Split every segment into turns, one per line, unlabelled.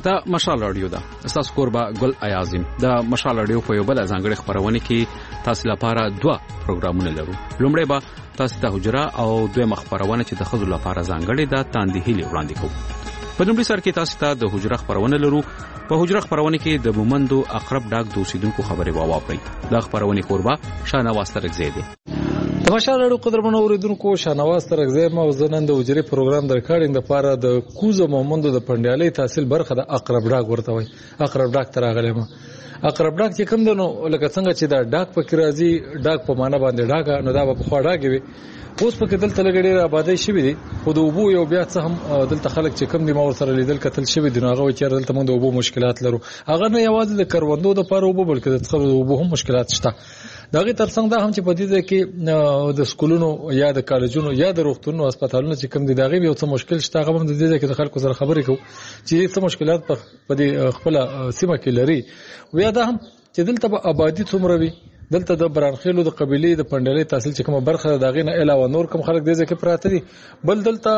دا مشال رادیو ده. تاسو کوربه ګل ایازم د مشال رادیو په یو بل ځانګړي خبرونه کې تاسو لپاره دوه پروګرامونه لرو. لومړی به تاسو ته حجره او دوه مخبرونه چې د خزو لپاره ځانګړي ده تاندې هلي وړاندې کوو. په لومړي سر کې تاسو ته د حجره خبرونه لرو. په حجره خبرونه کې د مومندو اقرب ډاک د اوسیدونکو خبرې واورئ. دا خبرونه کوربه شاهنواز ترکزی دی.
د مشال رادیو قدرمنو اوریدونکو شاهنواز ترکزی ما وزنن د حجره پروګرام د ریکارډینګ لپاره د کوزو مومندو د پندیالي تحصیل برخه د اقرب ډاک ورته وای. اقرب ډاک تر غلې ما اقرب ډاک چې کوم دنو لکه څنګه چې دا ډاک په کرازي ډاک په معنا باندې ډاک نو دا په خوا ډاک وي. اوس په کې دلته لګړې آبادی شوی دي خو د اوبو یو بیا څه هم دلته خلک چې کم دي ما ور سره لیدل کتل شوی دي نو هغه چې دلته موږ د اوبو مشکلات لرو. هغه نه یوازې د کروندو د لپاره اوبو بلکې د څخه د اوبو هم مشکلات شته. دغه ترڅنګ دا هم چې په دې ځای کې د سکولونو یا د کالجونو یا د روغتونونو هسپتالونو چې کم دي دغه یو څه مشکل شته. هغه هم د دې ځای کې د خلکو سره خبرې کوو چې څه مشکلات په دې خپل سیمه کې لري. ویا دا هم چې دلته به آبادی څومره وي دلته د برانخیلو د قبيله د پندلې تحصیل چې کومه برخه دغه نه علاوه نور کوم خلک دې ځکه پراته دي. بل دلته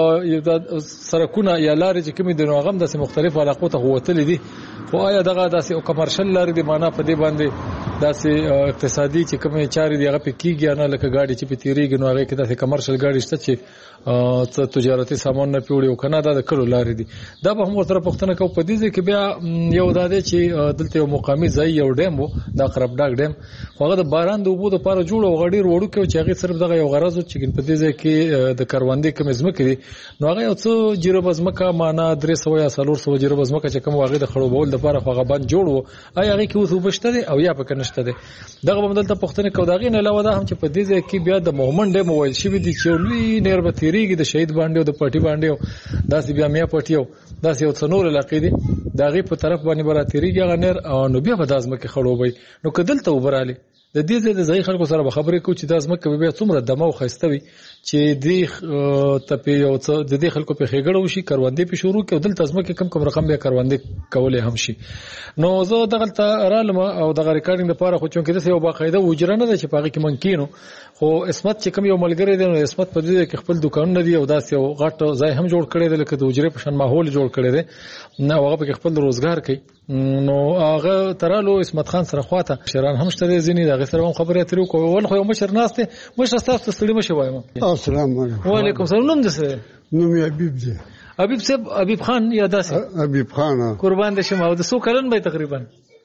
سرکونه یا لارې چې کومې د نوغم د مختلفو علاقو ته هوتلې دي. خو آیا دغه داسې او کمرشل لارې د معنا په دې باندې داسې اقتصادي چې کومې چارې دی هغه پکېږي نه لکه گاډي چې په تیریږي نو هغه کې داسې کمرشل گاډي شته چې تجارتي سامان نه پیوړي او کنه دا د کلو لارې دي. دا به هم ورته پښتنه کو په دې کې بیا یو داده چې دلته یو مقامي ځای یو ډیم وو د اقرب ډاک ډیم. هغه د باران د اوبو لپاره جوړ او غډیر وړو کې چې هغه صرف دغه یو غرض چې په دې ځای کې د کاروندې کوم ځمکې دي نو هغه یو څه جیرو بزمکه معنا 300 یا 400 جیرو بزمکه چې کوم هغه د خړوبول لپاره هغه باندې جوړ وو. آیا هغه کې اوسه وبشته او یا پکې نشته دي. دغه په دلته پښتنه کو دغه نه علاوه دا هم چې په دې ځای کې بیا د مومن ډیم ویل شوی دي چې لوی نیر به تیریږي د شهید باندې او د پټي باندې داسې بیا میا پټیو داسې یو څنور علاقې دي دغه په طرف باندې براتيریږي هغه نیر نو بیا به دازمکه خړوبي نو کدلته وبراله د دې ځای د ځای خلکو سره خبرې کوي چې دازمکه به څومره دمو خستوي چې دې ته په یو څه د دې خلکو په خېګړو شي کاروندې په شروع کې دلته ځمکه کم رقم به کاروندې کولې هم شي. نو زه دغه رالم او دغه ریکارډینګ لپاره خو چونکې د یو باقاعده وجره نه ده چې پاګه کې منکینو خو اسمت چې کوم یو ملګری دی نو اسمت په دې کې خپل دکانونه دی او داسې یو غټ ځای هم جوړ کړی دی لکه د وجره په شان ماحول جوړ کړی دی نو هغه په خپل روزګار کوي. نو هغه ترالو اسمت خان سره خواته شران هم شته ځینی دغه سره هم خبرې اترې کوي ول خو مشر ناشته مشر تاسو ستړي مشه وایم.
السلام علیکم.
وعلیکم السلام. نوم دې
نوم یې حبیب دی.
حبیب صاحب حبیب خان یا داسې
حبیب خان
قربان دې شمه او د سو کلن به تقریبا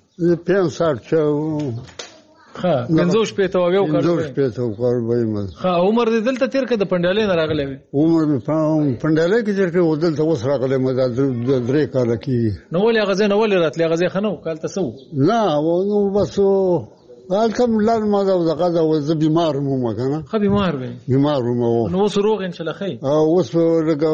5
ها 50 پته او یو کار
50 پته او کار به ما
ها عمر دې دلته تیر کده پندالې نه راغلې وي.
عمر پندالې کې تیر کې دلته اوس راغلې ما د درې کال کې
نو ولې غزه نه ولې راتلې غزه خنو کال تاسو
لا نو بس الکم لار ما دغه د بیمار مو ما کنه
خو بیمار وي بیمار
مو
نو اوس روغ ان شاء الله خیر
اوس لګا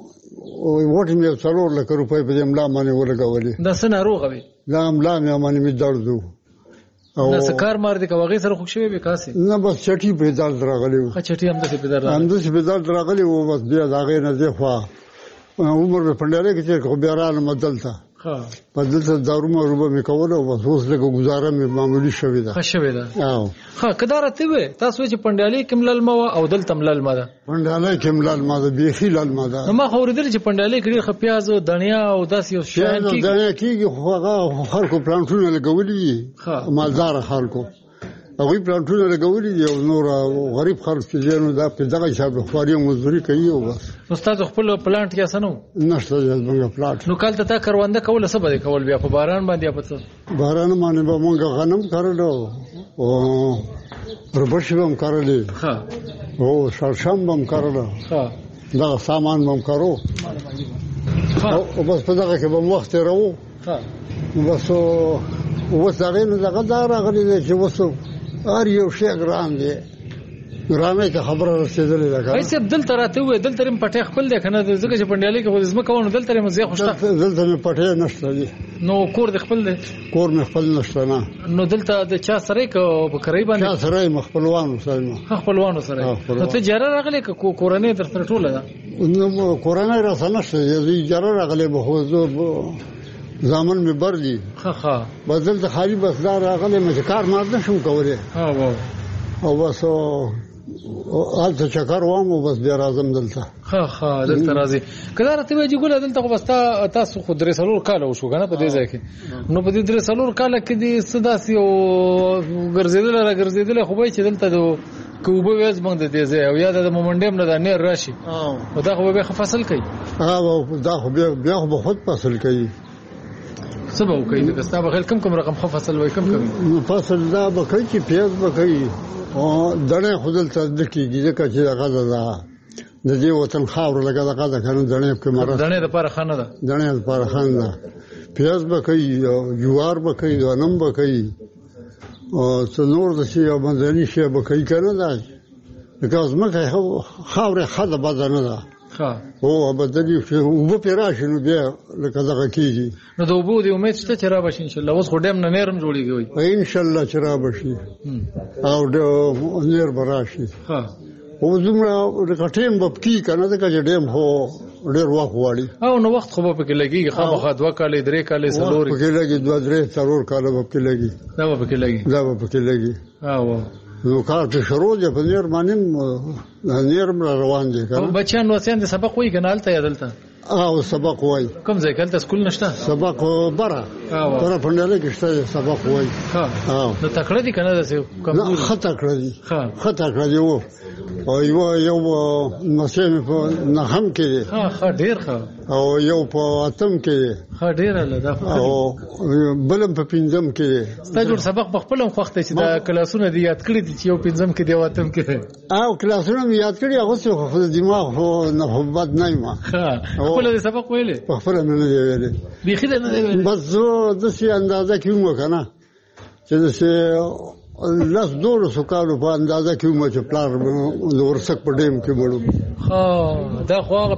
وټ مې 4 لک روپۍ په املا باندې ورګولې
دا سن روغ وي
لا املا مې باندې مې درد
او دا سکار مار دي کوغه سره خوښ شوی به کاسه
نه بس چټي په درد راغلی
خو چټي هم د په درد
هم د په درد راغلی او بس بیا داغه نه ځه خو عمر په پندلې کې چې خو بیا را نه مدلته په دلته دارو مروبه مې کوله او بس اوس لکه گزاره مې معمولی شوې ده.
شوې ده او ها کدارته وي تاسو چې پندالې کملل ما او دلته ملل ما ده
پندالې کملل ما ده بيخي لال ما ده.
ما خو ورېدل چې پندالې کې ډېر خپياز دنیا او داس یو شان کې
دنیا کې خو هغه خلکو پلانټونه لګولې مالدار خلکو هغه پلانټونه لګولې دي او نور غریب خلک چې جنو دا په دغه شابه خواري مزدوري کوي او بس.
استاد خپل پلانټ کې اسنو
نشته څنګه پلانټ
نو کال ته تا کرونده کوله څه به کول بیا په باران باندې اپڅ
باران باندې به مونږ غنم کارلو او ربش هم کارلې ها او شړشم هم کارلو ها دا سامان هم کارو او بس په دغه کې به وخت راو ها بس او وسره نو دغه دا راغلی چې وسو ار یو شی ګرام دی ګرامه ته خبره رسیدلې ده
کله ایسه دلته راته وې دلته رم پټه خپل ده کنه ځکه چې پندالې کې خو زما کوونه دلته رم زه خوشته
دلته پټه نشته دي
نو کور د خپل ده
کور نه خپل نشته نه
نو دلته د چا سره په کرای باندې
چا سره مخپلوانو سره
خپلوانو سره نو ته جره راغلې کورنۍ درته ټوله ده
نو کورنۍ راځنه شته جره راغلې به خو زامن می بردي
ها
بدل د خالي بسدار راغله مې کار مار نه شم کوله
ها او
بس هلته چکر وام او بس بیا راځم دلته.
ها دلته راځي. کله راته وایي ګوله دلته خو بس تاسو خو 3 کاله وشو کنه په دې ځای کې. نو په دې 3 کاله کې دې صداسي او ګرځیدل خو به چې دلته د کوبه وېز باندې دې ځای او یا د مومنډیم نه د نیر راشي او دا خو به فصل کوي.
دا خو بیا خو خود فصل کوي.
سبا کوي د کستابه خل کم رقم فصل وای کم
فصل دا به کوي چې پیاز به کوي او دړې خودل ته د کیږي ځکه چې هغه دا د دې وطن خاور لګا دغه کنه دړې کې مرسته
دړې د پاره خانه ده
دړې د پاره خانه ده پیاز به کوي جوار به کوي غنم به کوي او څنور د شي او منځني شي به کوي کنه دا لکه زمکه خاور خاله بدنه ده او بدلی چې وبو پیراشي نو بیا لکه دغه کیږي
نو د وبو د امید شته چې را بشي ان شاء الله. اوس خو ډیم نه نرم جوړیږي
ان شاء الله چې را بشي او د نیر براشي. او زموږ د کټیم په کی کنه دا چې ډیم هو ډیر وخت واړي
او نو وخت خو به کې لګي خامخا 2 کال 3 کال سلور
کې لګي 2 3 کال به کې لګي
دا به کې لګي
او نو کار په شروع دی په نیر باندې نیر روان دي کنه.
بچیان وسیان د سبق وای کنه الته یادلته
او سبق وای
کوم ځای کله سکول نشته سبق
بره پنداله کې شته سبق وای.
نو تکړه دي کنه د
کم خطا کړی وو او یو مسیم په نهم کې
ډیر
او یو په اتم کې
ډیر الله
او بلم په پنځم کې
ستا جوړ سبق په خپل وخت چې دا کلاسونه دی یاد کړی دي چې یو پنځم کې دی واتم کې
او کلاسونه یاد کړی هغه څه خو دماغ هو نه بد نه ما
خپل سبق ویلې
خپل نه دی ویلې
بيخي نه دی ویلې
بس زه د سي اندازه کې مو کنه چې د لاس دور سکالو په اندازه کې مو چې پلار ورسک په ډیم کې مړو.
دا خو هغه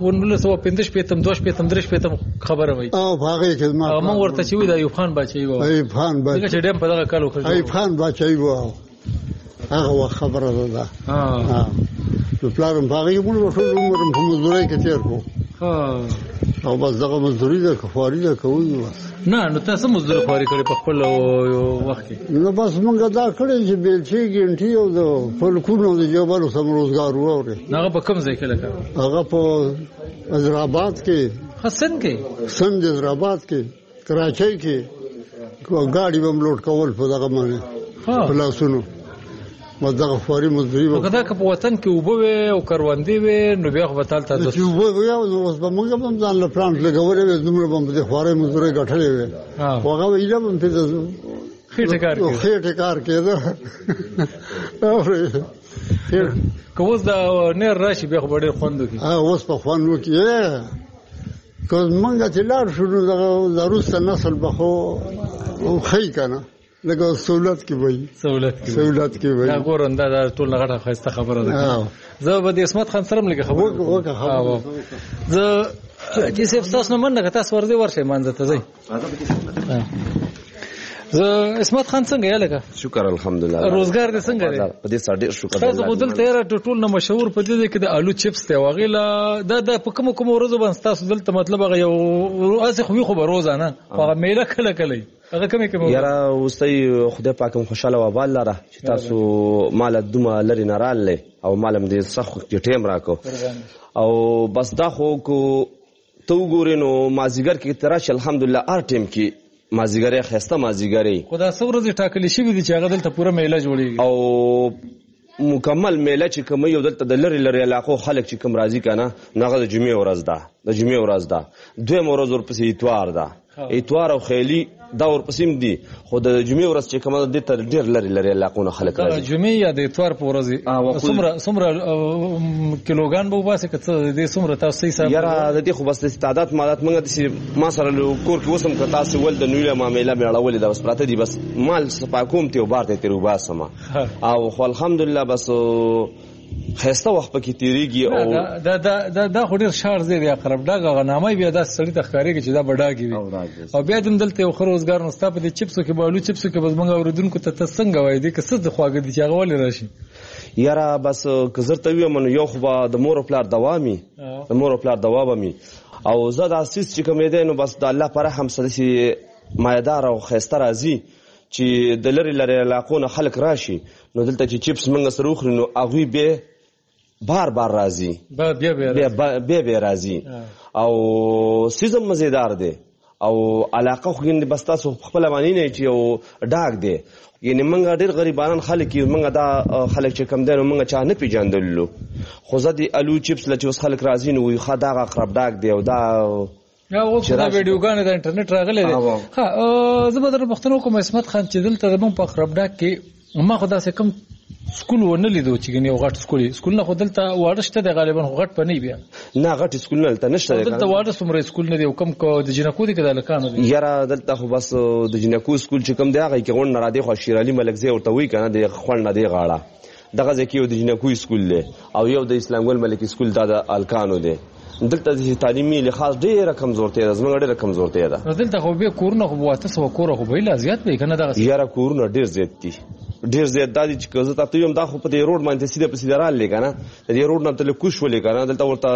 15 خبره وای
او هغه کې
ما ورته چې وی دا ایوب خان بچي وو چې ډیم په دغه کالو خو
ایوب خان بچي وو هغه خبره ده. نو پلارم هغه موږ ټول عمر په مزدوري کې تیر کو او بس دغه مزدوري ده کفاري ده کوي
نه. نو تاسو مزدوري خوري کړی په خپل وخت کې
نو بس موږ دا کړی چې بیلچې ګنټي او د فلکونو د جوړولو سم روزګار وره.
هغه په کوم ځای کې لګا؟
هغه په حیدرآباد کې سند حیدرآباد کې کراچۍ کې ګاډي بم لوټ کول په دغه باندې په لاسونو مدغه فوري مزدوري
وکړه. دا که په وطن کې وبوي او کروندې وي نو بیا خو به تل تاسو
چې وبوي او اوس به موږ هم ځان له پلان لګولې وي زموږ به د فوري مزدوري غټلې وي هغه ویله هم په خېټه کار کېده
کوز دا نیر راشي بیا خو ډېر خوند کوي.
اوس په خوند وکړي که موږ چې لاړ شو نو د روسته نسل به خو خی کنه لکه سہولت کې وای سہولت کې وای
دا ګورن دا ټول غټه خسته خبره ده. زه به د اسمت خان سره لګه خبره زه چې سیف تاسو نه مننه تاسو ورځي ورشه مانځه ته ځي. زه اسمت خان څنګه یاله
شکر الحمدلله
روزګار دې څنګه دی
په دې سړي شکر
تاسو بدل تیار ټول نه مشهور په دې کې د آلو چپس ته واغله دا په کوم ورځو باندې تاسو دلته مطلب هغه یو اسه خو به روزانه هغه میله کله هغه کومه
یاره اوسې خدای پاکم خوشاله و بال لره چې تاسو مال دومره لري نه رااله او مالم دې سخت ټیم راکو او بس دا خو کو تو ګورینو مازیګر کې تراش الحمدلله ار ټیم کې مازیګری خسته مازیګری
خدا څورځ ټاکلی شي دي چې هغه دلته پوره میله جوړیږي
او مکمل میله چې کوم یو دلته د لری علاقو خلک چې کوم راضی کنه نغه د جمعې ورځ ده دویم ورځ ورپسې اتوار ده اتوار او خیلی دا ورپسې دی خو د جمعې ورځ چې کومه د تر ډیر لری علاقو نه خلک راځي.
د جمعې یا د اتوار په ورځ څومره کیلوګان به واسه کته د څومره تاسو حساب
یاره د دې خو بس استعداد مالات موږ ما سره کور کې وسم که تاسو ول د نوې معاملې مېړول دا بس پراته دي بس مال صفاکوم ته وبارته تیر وباسم او خو الحمدلله بس خسته وخت پکې تیریږي او
دا خو ډیر شار زیری اقرب ډاګه غنامه بیا د سړی تخکاری کې چې دا بډاګي وي او بیا د دلته یو خروزګار نستا په دې چپسو کې بالو چپسو کې بس موږ اوردونکو ته څنګه وای دي که څه د خواګه دي چې هغه ولې راشي
یاره بس کزرته ویم نو یو خو د مور او پلار دوامي او زه د اساس چې کوم دی نو بس د الله پر رحم سره مایدار او خسته راځي چې د لري لري علاقو نه خلک راشي نو دلته چې چپس منګه سره وخوري نو هغوی به بار راځي بیا راځي او سیزم مزیدار دی او علاقه خو ګنې بس تاسو خپله معنی نه چې یو ډاک دی یعنې موږ ډېر غریبانان خلک یو موږ دا خلک چې کم دی نو موږ چا نه پېژندلو خو زه د الو چپس له چې اوس خلک راځي نو وایي ښه دغه اقرب ډاک دی او دا
یا اوس دا ویډیوګانې د انټرنیټ راغلی دی ښه زه به درنه پوښتنه وکړم عصمت خان چې دلته زموږ په اقرب ډاک کې ما خو داسې کوم سکول ونه لیدو چې ګنې یو غټ سکولونه خو دلته واړه شته دی غالبا خو غټ به نه بیا
نه غټ سکولونه دلته نشته دی
دلته واړه څومره سکول نه دی او کوم د جنکو دی که د هلکانو دی
یاره دلته خو بس د جنکو سکول چې کوم دی هغه کې غونډ نه رادی خو شیرعلي ملکزی ورته وایي که نه د خوند نه دی غاړه دغه ځای کې یو د جنکو سکول دی او یو د اسلام ګل ملکي سکول دا د هلکانو دی دلته د تعلیمي لحاظ ډېره کمزورتیا ده زموږ ډېره کمزورتیا ده
دلته خو بیا کورونه خو به 800 کوره خو به لا زیات به که نه دغه
یاره کورونه ډېر زیات دي ډېر زیات دا دي چې که زه تاته ویم دا خو په دې روډ باندې سیده په سیده راغلی که نه د دې روډ نه ته لږ کوز شولې که نه دلته ورته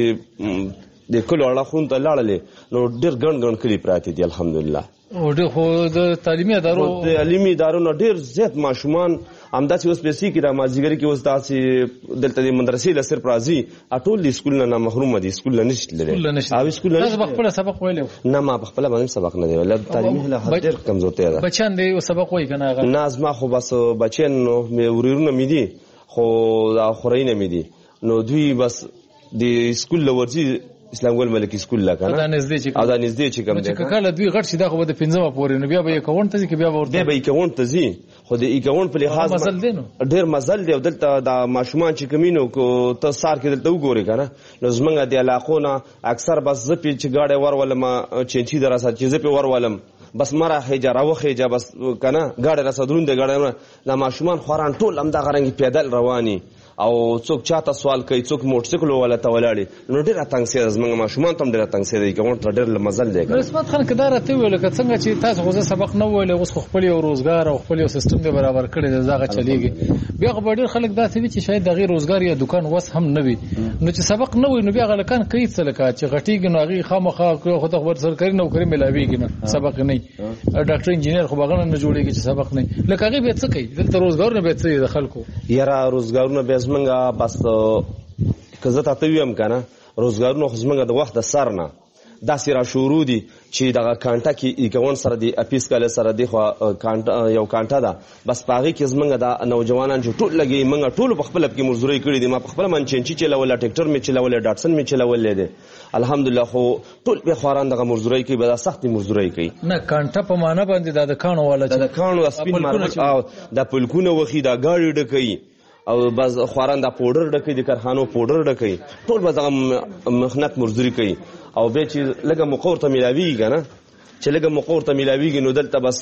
د کلو اړخونو ته لاړلې نو ډېر ګڼ کلي پراته دي الحمدلله
خو د تعلیمي ادارو
نه ډېر زیات ماشومان همداسې اوس پیسې کې را مازدیګري کې اوس داسې دلته د مدرسې له صرف راځي ټول د سکول نه محرومه دي سکول نه نشي تللی او سکول نه
تاسو په خپله سبق ویلی
نه ما په خپله باندې سبق نه دی ویلی تعلیمي لحاظ ډېر کمزورتیا ده
بچیان دی سبق وایي که نه
نه زما خو بس بچیان نو ورورونه مې دي خو دا خورینه مې دي نو دوی بس د سکول له ورځي اسلام ګل ملکي سکول لا کنه
دا نږدې چې کوم دی چې کله دوی غټ شي دا خو د 15 پورې نو بیا به 51 ته ځي که بیا به 51
ته ځي خو د 51 په لحاظ ډېر مزل دی او دلته د ماشومان چې کمینو کو ته سار کې دلته وګورې کنه نو زمونږ د علاقو نه اکثر بس زه پې چې ګاډی ورولم چینچي در راسه چې زه پې ورولم بس مره خېجه راوخېجه بس کنه ګاډی راسه دروند دی ګاډی د ماشومان خوران ټول همدغه رنګې پیدل رواني او څوک چاته سوال کوي څوک موټرسایکل والا ته ولاړي نو ډېره تنګ سوی ده زموږ ماشومان ته هم ډېره تنګ سوی ده که ورته ډېر مزل دی
عصمت خان که دا راته وویل که څنګه چې تاسو خو زه سبق نه وویلی اوس خو خپل یو روزګار او خپل یو سیستم دی برابر کړی دی دغه چلیږي بیا خو به ډېر خلک داسې وي چې شاید د هغې روزګار یا دوکان وس هم نه وي نو چې سبق نه وي نو بیا هغه هلکان کوي څه لکه چې غټېږي نو هغې خامخا خو ته خو سرکاري نوکري میلاوېږي نه سبق نه ډاکټر انجینر خو به هغه نه جوړېږي چې سبق نه لکه هغې بیا څه کوي دلته روزګارونه بیا څه دي د خلکو
یاره روزګارونه بیا زمونږ بس که زه تاته ویم که نه روزګارونه خو زمونږ د وخت د سر نه داسې را شروع دي چې دغه کانټه کې 51 سره د اپیس کاله سره دی خو یو کانټه ده بس په هغې کې زمونږ د نوجوانان چې ټول لګي موږ ټولو په خپله پکې مزدورۍ کړې دي ما په خپله باندې چینچي چلوله ټیکټر مې چلولی ډاټسن مې چلولی دی الحمدلله خو ټول بیا خواران دغه مزدورۍ کوي به دا سختې مزدورۍ کوي
نه کانټه په معنا باندې دا د کاڼو والا
د کاڼو سپین مارغ او دا پلکونه وخي دا ګاډي ډکوي او بعض خواران دا پوډر ډکوي د کارخانو پوډر ډکوي ټول به دغه مخنت مزدوري کوي او بیا چې لږه موقع ورته میلاویږي که نه چې لږه موقع ورته میلاویږي نو دلته بس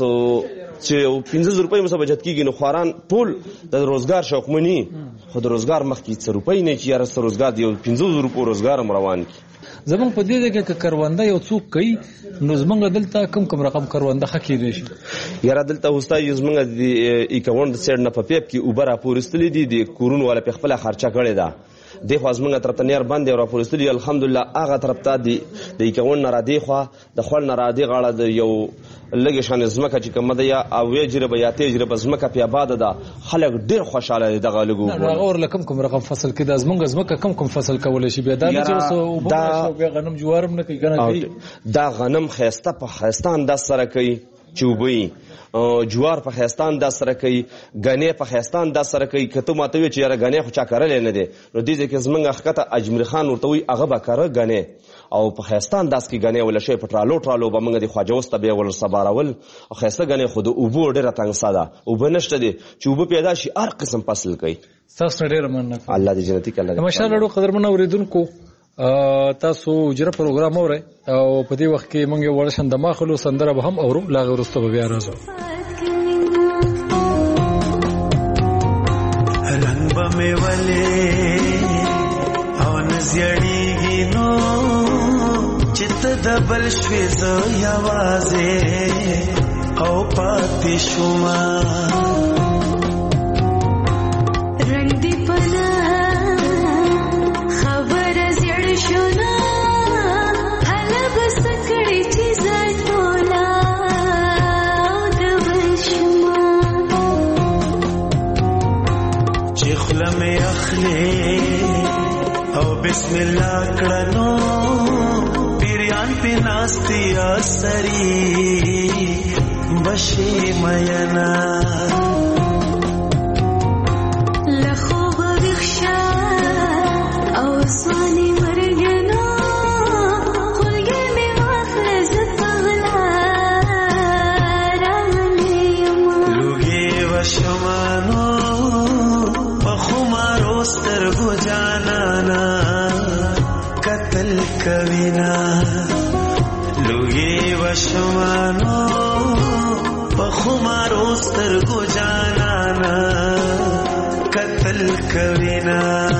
چې 15 روپۍ مو څه بچت کېږي نو خواران ټول د روزګار شوقمني خو د روزګار مخکې 100 روپۍ نه چې یاره څه روزګار دی 15 روپو روزګار هم روان کړي
زمونږ په دې ځای کې که کرونده یو څوک کوي نو زمونږ دلته کوم رقم کرونده ښه کېدی شي
یاره دلته وستا زمونږ د 51 سیډ نه په پیپ کې اوبه راپورېستلي دي د کورونو والا پې خپله خرچه کړې ده دی خوا زمونږ طرف ته نیر بند دی راپورېستلي الحمدلله هغه طرف ته د 51 نه را دی خوا د خوړ نه را دی غاړه د یو لږې شانې ځمکه چې کومه ده یا اوې جربه یا تې جربه ځمکه پې آباده ده خلک ډېر خوشحاله دي دغه لږ اوبو
هغه ورله کوم رقم فصل کې دا زمونږ ځمکه کوم فصل کولی شي بیا دا نه چې اوس اوبه راشي بیا غنم جوار هم نه کوي که نه کوي
دا غنم ښایسته په ښایسته انداز سره کوي چې اوبه جوار په ښایسته انداز سره کوي ګنې په ښایسته انداز سره کوي که ته ماته وایې چې یاره ګنې خو چا کرلی نه دی نو دې ځای کې زمونږ ښکته اجمیر خان ورته وایي هغه به کره ګنې او په ښایسته انداز کې ګنې وله شوی په ټرالو به موږ د خواجه وسته بیا ور سبارول او ښایسته ګنې خو د اوبو ډېره تنګسه ده اوبه نشته دی چې اوبه پیدا شي هر قسم فصل کوي
ستاسو نه ډېره مننه
الله دې جنتي کړي
ماشاءالله ډېرو قدرمنو اورېدونکو تاسو اجره پروګرام اورئ او په دې وخت کې موږ یو وړه شان دمه خلو سندره به هم اورو لا هغې وروسته به بیا راځو
رنگ به مې ولې او نه زیړېږي نو چې ته د بل شوې زه یوازې او پاتې شومه
هلا بس کړي چې زړه ټولا د بل شو
چې خله مې اخلي او بسم الله کړنو پیریان په ناستي اسري بشي مینا
لخو بخشا او سواني مرګنو خلګي مې واخله زپغلا راغلم
لوګي وشمانو پخمارو سترګو جانانا قتل کوینا لوګي وشمانو پخمارو سترګو جانانا قتل کوینا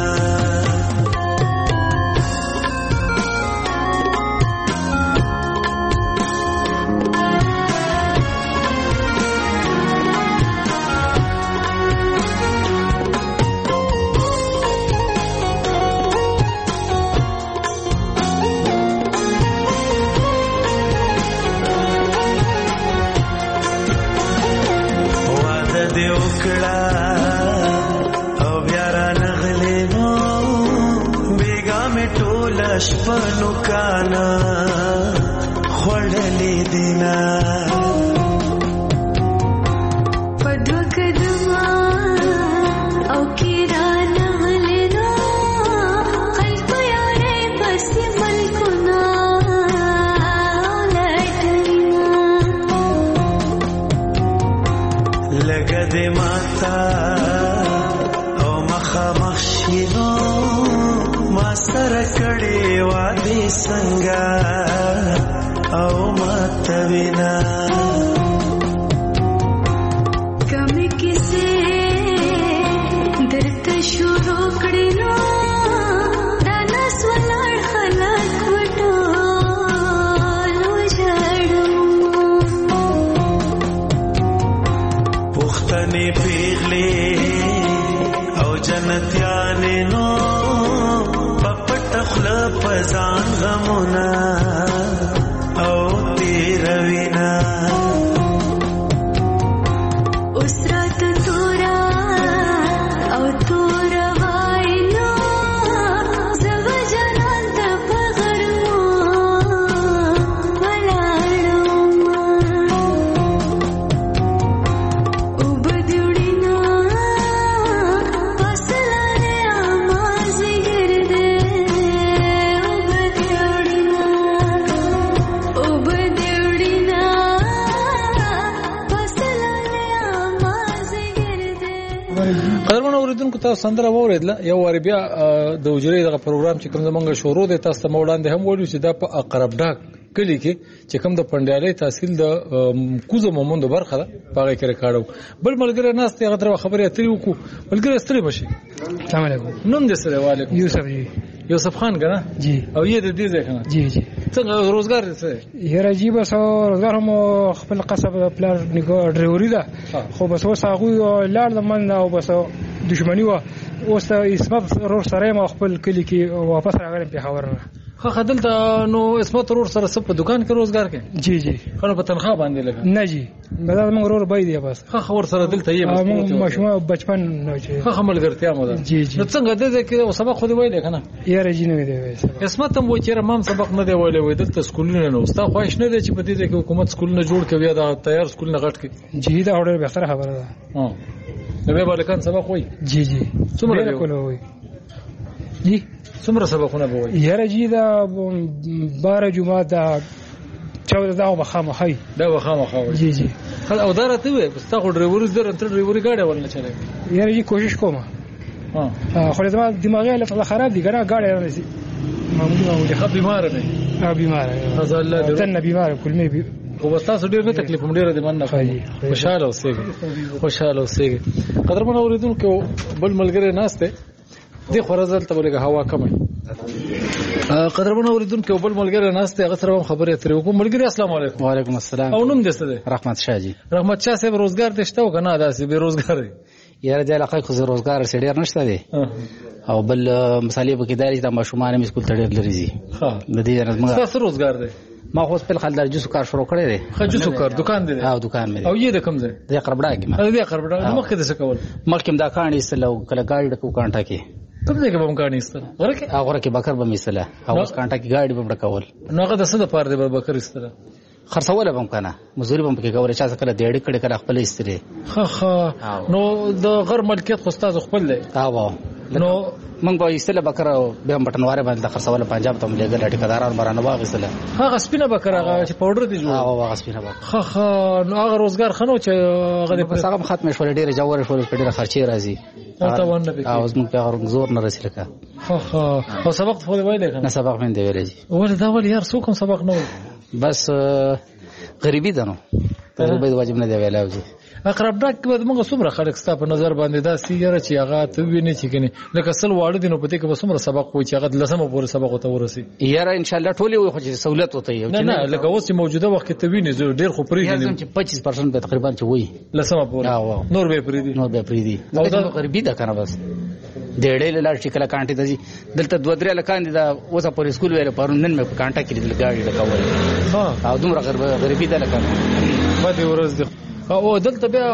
شپنو کانا خوڑلی دینا
پدو کدما او کیرانا ملنا خلق یارے پسی ملکنا لٹنا
لگا دے ماتا او مخا مخشینو ما سره کړي وادي څنګه او ماتوینا
کم کیسه درته شروع کړي نو دا نس ولړ خلک وټول وژړم
پختنې پیغلې او جنتیانې نو پزان غمونا او تیروینا
اسرات تورا او تورا واینا زغ جنان تا پغرمو ولاړم او بدوړینا پسلانه اماز ګرده
قدرمن اوریدونکو تاسو سندره واوریدله یو واری بیا د وجري دغه پروګرام چې کوم زمونږ شروع دی تاسو ته وړاندې هم ویلو چې دا په اقرب ډاک کلی کې چې کوم د پندیالي تحصیل د کوزه مومند برخه ده پاره کې ریکارډو بل ملګری ناس ته غدر خبرې اترې وکړو ملګری ستړي بشي
السلام علیکم
نوم دې سره وعلیکم یوسف خان کنه
جی
او یې د دې ځای کنه
جی
څنګه روزګار څه
یې راځي بس روزګار هم خپل قصب پلان نګو ډرایوري ده خو بس اوس هغه لاړ د من او بس دښمنی و اوس اسمت رور سره ما خپل کلی کې واپس راغلم په خبره
خو خدلته نو اسمت رور سره سپ په دکان کې روزګار کې
جی
خو په تنخواه باندې لګا
نه جی دا موږ رور بای دی بس
خو خبر سره دلته یې
بس ماشومه بچپن نه چي
خو ملګرتیا مو ده
جی
نو څنګه دې کې سبق خو دی وایي کنه
یې راځي نه دی
اسمت هم و چې رمام سبق نه دی وایي دلته سکولونه نه وستا خواهش نه دی چې په دې کې حکومت سکولونه جوړ کړي دا تیار سکولونه غټ کړي
جی دا اورل به سره خبره ده
نو به بالکان سبق وایي
جی
څومره
کولو وایي جی
څومره سبقونه به وایي
یاره جی دا 12 جمعه دا 14 دا بخامخای
دا بخامخای
جی
او دا راته وي بس تا خو ډرایوري در انټر ډرایوري گاډي ولنه چلے
یاره جی کوشش کوم خو دا دماغي حالت خراب دي کنه گاډي راځي معمولی
خو بیمار نه
بیمار
فضل الله دې
تن بیمار کل می
خو بس تاسو ډیر نه تکلیف مونږ ډیر دې من نه خوشاله اوسئ قدرمن اوریدونکو بل ملګری ناشته دې خورزل ته ولګه هوا کمه قدرمن اوریدونکو بل ملګری ناشته هغه سره خبرې اترې وکړو ملګری السلام علیکم
وعلیکم السلام
او نوم دې څه دی
رحمت شاه جی
رحمت شاه صاحب روزګار دشته او کنه داسې به روزګار دی
یاره د علاقې خو روزګار سړي نشته دی او بل مثالي په کې داري د ماشومان می سکول تړل لري
ها
د دې موږ
تاسو روزګار دی
ما خو خپل خل درجه کار شروع کړی دی.
خجوسو کار دکان دی.
او دکان مې.
او یې د کوم ځای؟
د قربړا کې ما.
د قربړا مخکې د څه کول؟
مخکې دا کاڼي سلو کله گاډي ډکو کانټا کې.
کوم ځای کې به کاڼي استل؟ غره کې.
غره کې بکر به میسله او اوس کانټا کې گاډي به ډکول.
نو هغه د څه د پاره دی بکر استل؟
خرڅول به کنه مزوري به کې کولای چا کله ډېړې کړي کله خپل استری.
نو د غر ملکیت خو تاسو خپل دی. نو
موږ به ایستله بکر به بټنواره باندې خرڅول پنجاب ته ملګر لټی کداران مرانه واغسله.
هغه سپینه بکر هغه چې پاوډر دی جوړ.
هغه سپینه بکر.
نو هغه روزګار خنو چې هغه
په هغه ختم شول ډېر جوړ شول ډېر خرچي راځي. او زموږ په هغه زور نه رسیدل کا.
او سبق خو دی وایي
نه سبق مې دی ویلې.
ولې دا ولې یار څوک سبق نه وایي؟
بس غریبی ده نو. غریبی د واجب نه دی ویلای.
اقرب ډاک کې به موږ څومره خلک ستا په نظر باندې دا سیاره چې هغه ته ویني چې کني لکه سل واړه دي نو پته کې به څومره سبق وي چې هغه لسمه پورې سبق وته ورسي.
یاره ان شاء الله ټولې وي خو چې سہولت وته یو.
نه لکه اوس موجوده وخت کې ته ویني ډېر خو پرې دي.
یاره چې 25% به تقریبا چې وي
لسمه پورې. نور به پرې دي.
او دا غریبی ده کنه بس. ډېړې لاړ چې کله کانټي ته دلته 2-3 لکان دي دا اوسه پر اسکول ویل پرون نن مې په کانټا کې د ګاډي ډکول. او دومره غریبی ده لکه
ما دې ورځ دي. او دلته بیا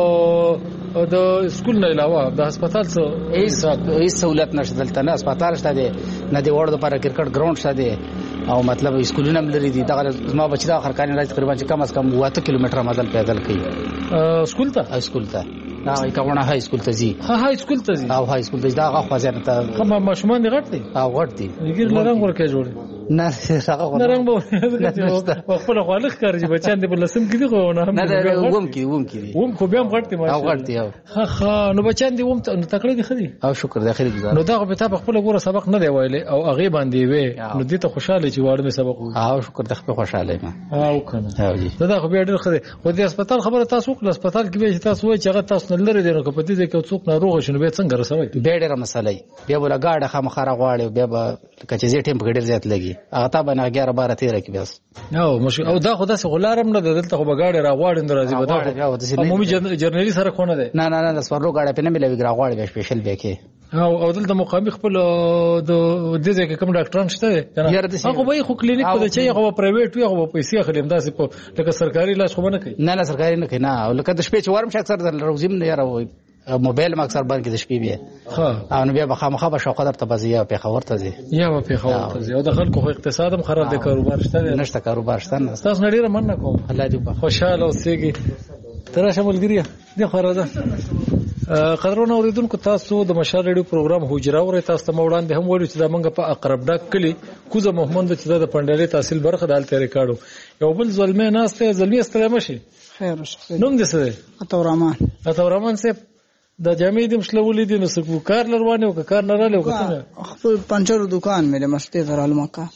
د سکول نه علاوه د هسپتال څخه
هیڅ سہولت نشته دلته. نه هسپتال شته دی نه د وړو لپاره کرکټ ګراوند شته دی او مطلب اسکولونه هم لري دي. دا زما بچی دا خرکانې راځي تقریبا چې کم از کم 8 کیلومتره مزل پیدل کوي
سکول ته.
دا کاونه های سکول ته ځي.
های سکول ته ځي.
او های سکول ته دا غو ځان ته
کوم ماشومان دي غټ دي.
او غټ دي.
یګر لرم ورکه جوړي.
نه هغه
نه رنګ به خپل خالق کاري بچان دي بل سم کې دي خو نه.
نه ووم کې
ووم خو بیا هم غټ دي
او غټ دي.
نو بچان دي ووم تکړه دي خدي.
او شکر د اخر گزار.
نو دا په تاسو خپل ګوره سبق نه دی ویلې او هغه باندې وې نو دې ته خوشاله چې واړه سبق وي.
او شکر د خپل خوشاله ما.
او کنه دا خو بیا ډېر خدي. خو د هسپتال خبره تاسو کله هسپتال کې به تاسو وایي چې هغه تاسو نه لري دی نو په دې کې څوک ناروغ شنو به څنګه رسوي؟
به ډېر مسالې بیا ولا گاډه خامخاره غواړي بیا به کچې زی ټیم په ډېر زیات لګي. هغه تا باندې 11-12-13 کې بس. او دا خو داسې غلارم نه دلته خو به گاډه راغواړي راځي به دا عمومي جرنالي سره خو نه ده. نه سپارلو گاډه په نه ملوي راغواړي به سپیشل به کې.
او دلته مقامي خپل د دې ځکه کوم ډاکټران شته هغه به خو کلینیک په چي هغه پرایویټ وي هغه پیسې اخلي همداسې په لکه سرکاري علاج خو نه کوي.
نه سرکاري نه کوي. نه لکه د شپې چوارم شخص سره روزیم نه یاره موبایل ما اکثر باندې د شپې بیا. او نو بیا بخامخه به شوق درته بزیا په خبر ته ځي. یا په خبر ته ځي. او د خلکو خو اقتصاد هم خراب دی. کاروبار شته نشته. کاروبار شته نه. تاسو نړۍ مننه کوم. الله دې خوشاله اوسئ. تراشه ملګریه دې خبره ده. قدرونه اوریدونکو تاسو د مشال ریډیو پروګرام حجره اورئ. تاسو ته وړاندې هم ویلو چې دا منګه په اقرب ډاک کلی کوزه محمد چې د پندالي تحصیل برخه دالته ریکارډو یو بل ظلمه ناسته ظلمي استلامه شي. خیر نوم دې څه دی؟ عطاورحمان صاحب د جامې د مشلولې دي نو څه کار لروانه او کار نه رااله او
خپل پنچر دکان مې مسته درالو مکه.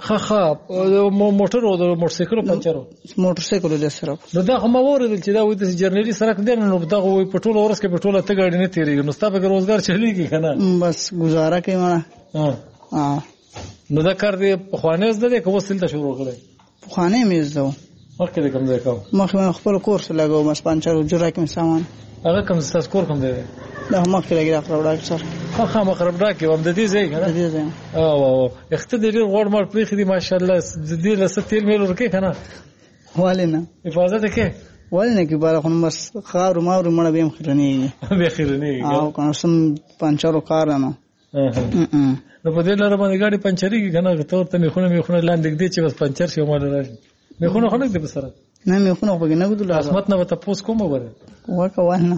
موټر او د موټرسایکل پنچرو
موټرسایکل له سره
نو دا هم اوریدل چې دا وې د جرنالي سره کډ نه نو دا وې پټول ورس کې پټول ته گاډي نه تیریږي نو ستاسو به روزګار چلیږي کنه
بس گزاره کوي ما.
نو دا کار دې په خوانې زده کې وسیل ته شروع کړی.
خوانې مې زده
مخکې کوم ځای کاو
مخکې خپل کورس لګاو مس پنچر جوړه کوم سامان
هغه کوم ستاسو کور کوم دی؟
دا مخکې لګي اقرب ډاک سره.
اقرب ډاک هم د دې ځای کنه د دې ځای. او اخته دې غوړ مال پرې خدي ماشاءالله د دې لسه تیل میل ورکه کنه
والنه
حفاظت کې
والنه کې بار خو مس خار ما ور مړ بهم خرني
به خرني
او کنه سم پنچرو کار نه.
نو په دې لاره باندې گاډي پنچري کنه ته ورته میخونه لاندې دې چې بس پنچر شي مال راځي میخونه خو نه دې بسره
نه میخونه خو نه غوډل
اسمت نه وته پوس کومه وره
ورکه وانه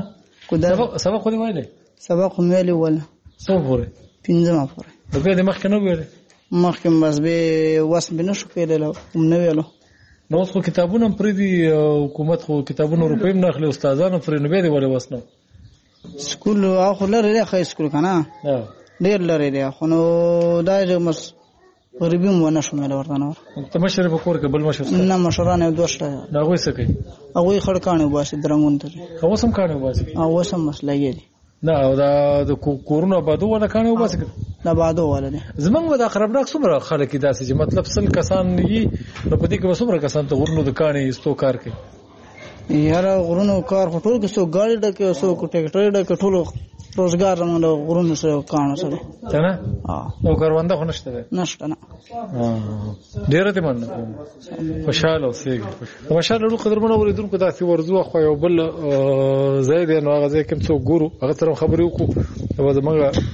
سبق خو دې وایله
سبق خو ویلې ولا
څو پورې
15 پورې
نو به دې مخکې نه ویلې
مخکې بس به وس بنه شو کېدل نو ویلو
نو خو کتابونه پرې دي حکومت خو کتابونه روپې نه اخلي استادانو پرې نو به دې ولې وسنو
سکول او خو لري خو سکول کنه ډېر لري دی خو نو دا چې مس غریبی مو نه شومه ورته نو
ته مشر په کور کې بل مشر
نه مشرانه دوسته
دا غوي سکے
هغه خړکانه واسه درنګون ته
هغه سم کانه واسه
هغه سم مسله یې
نه دا د کورونه بادو ولا کانه واسه
نه بادو ولا نه
زمونږ د اقرب ډاک څومره خلک داسې چې مطلب سل کسان یي نو په دې کې وسومره کسان ته ورنو د کانه استو کار کوي
یاره غرونو کار خو ټول کې څوک ګاډي ډکې او څوک ټیکټر ډکې ټولو روزګار زموږ د غرونو سره کاڼو سره
ته نه او کارونده خو نشته دی
نشته نه
ډېره دې مننه کوم خوشحاله اوسېږي ماشاءالله ډېر قدرمنو اورېدونکو داسې ورځو خو یو بل ځای دی نو هغه ځای کې څوک ګورو هغه سره خبرې وکړو او زموږ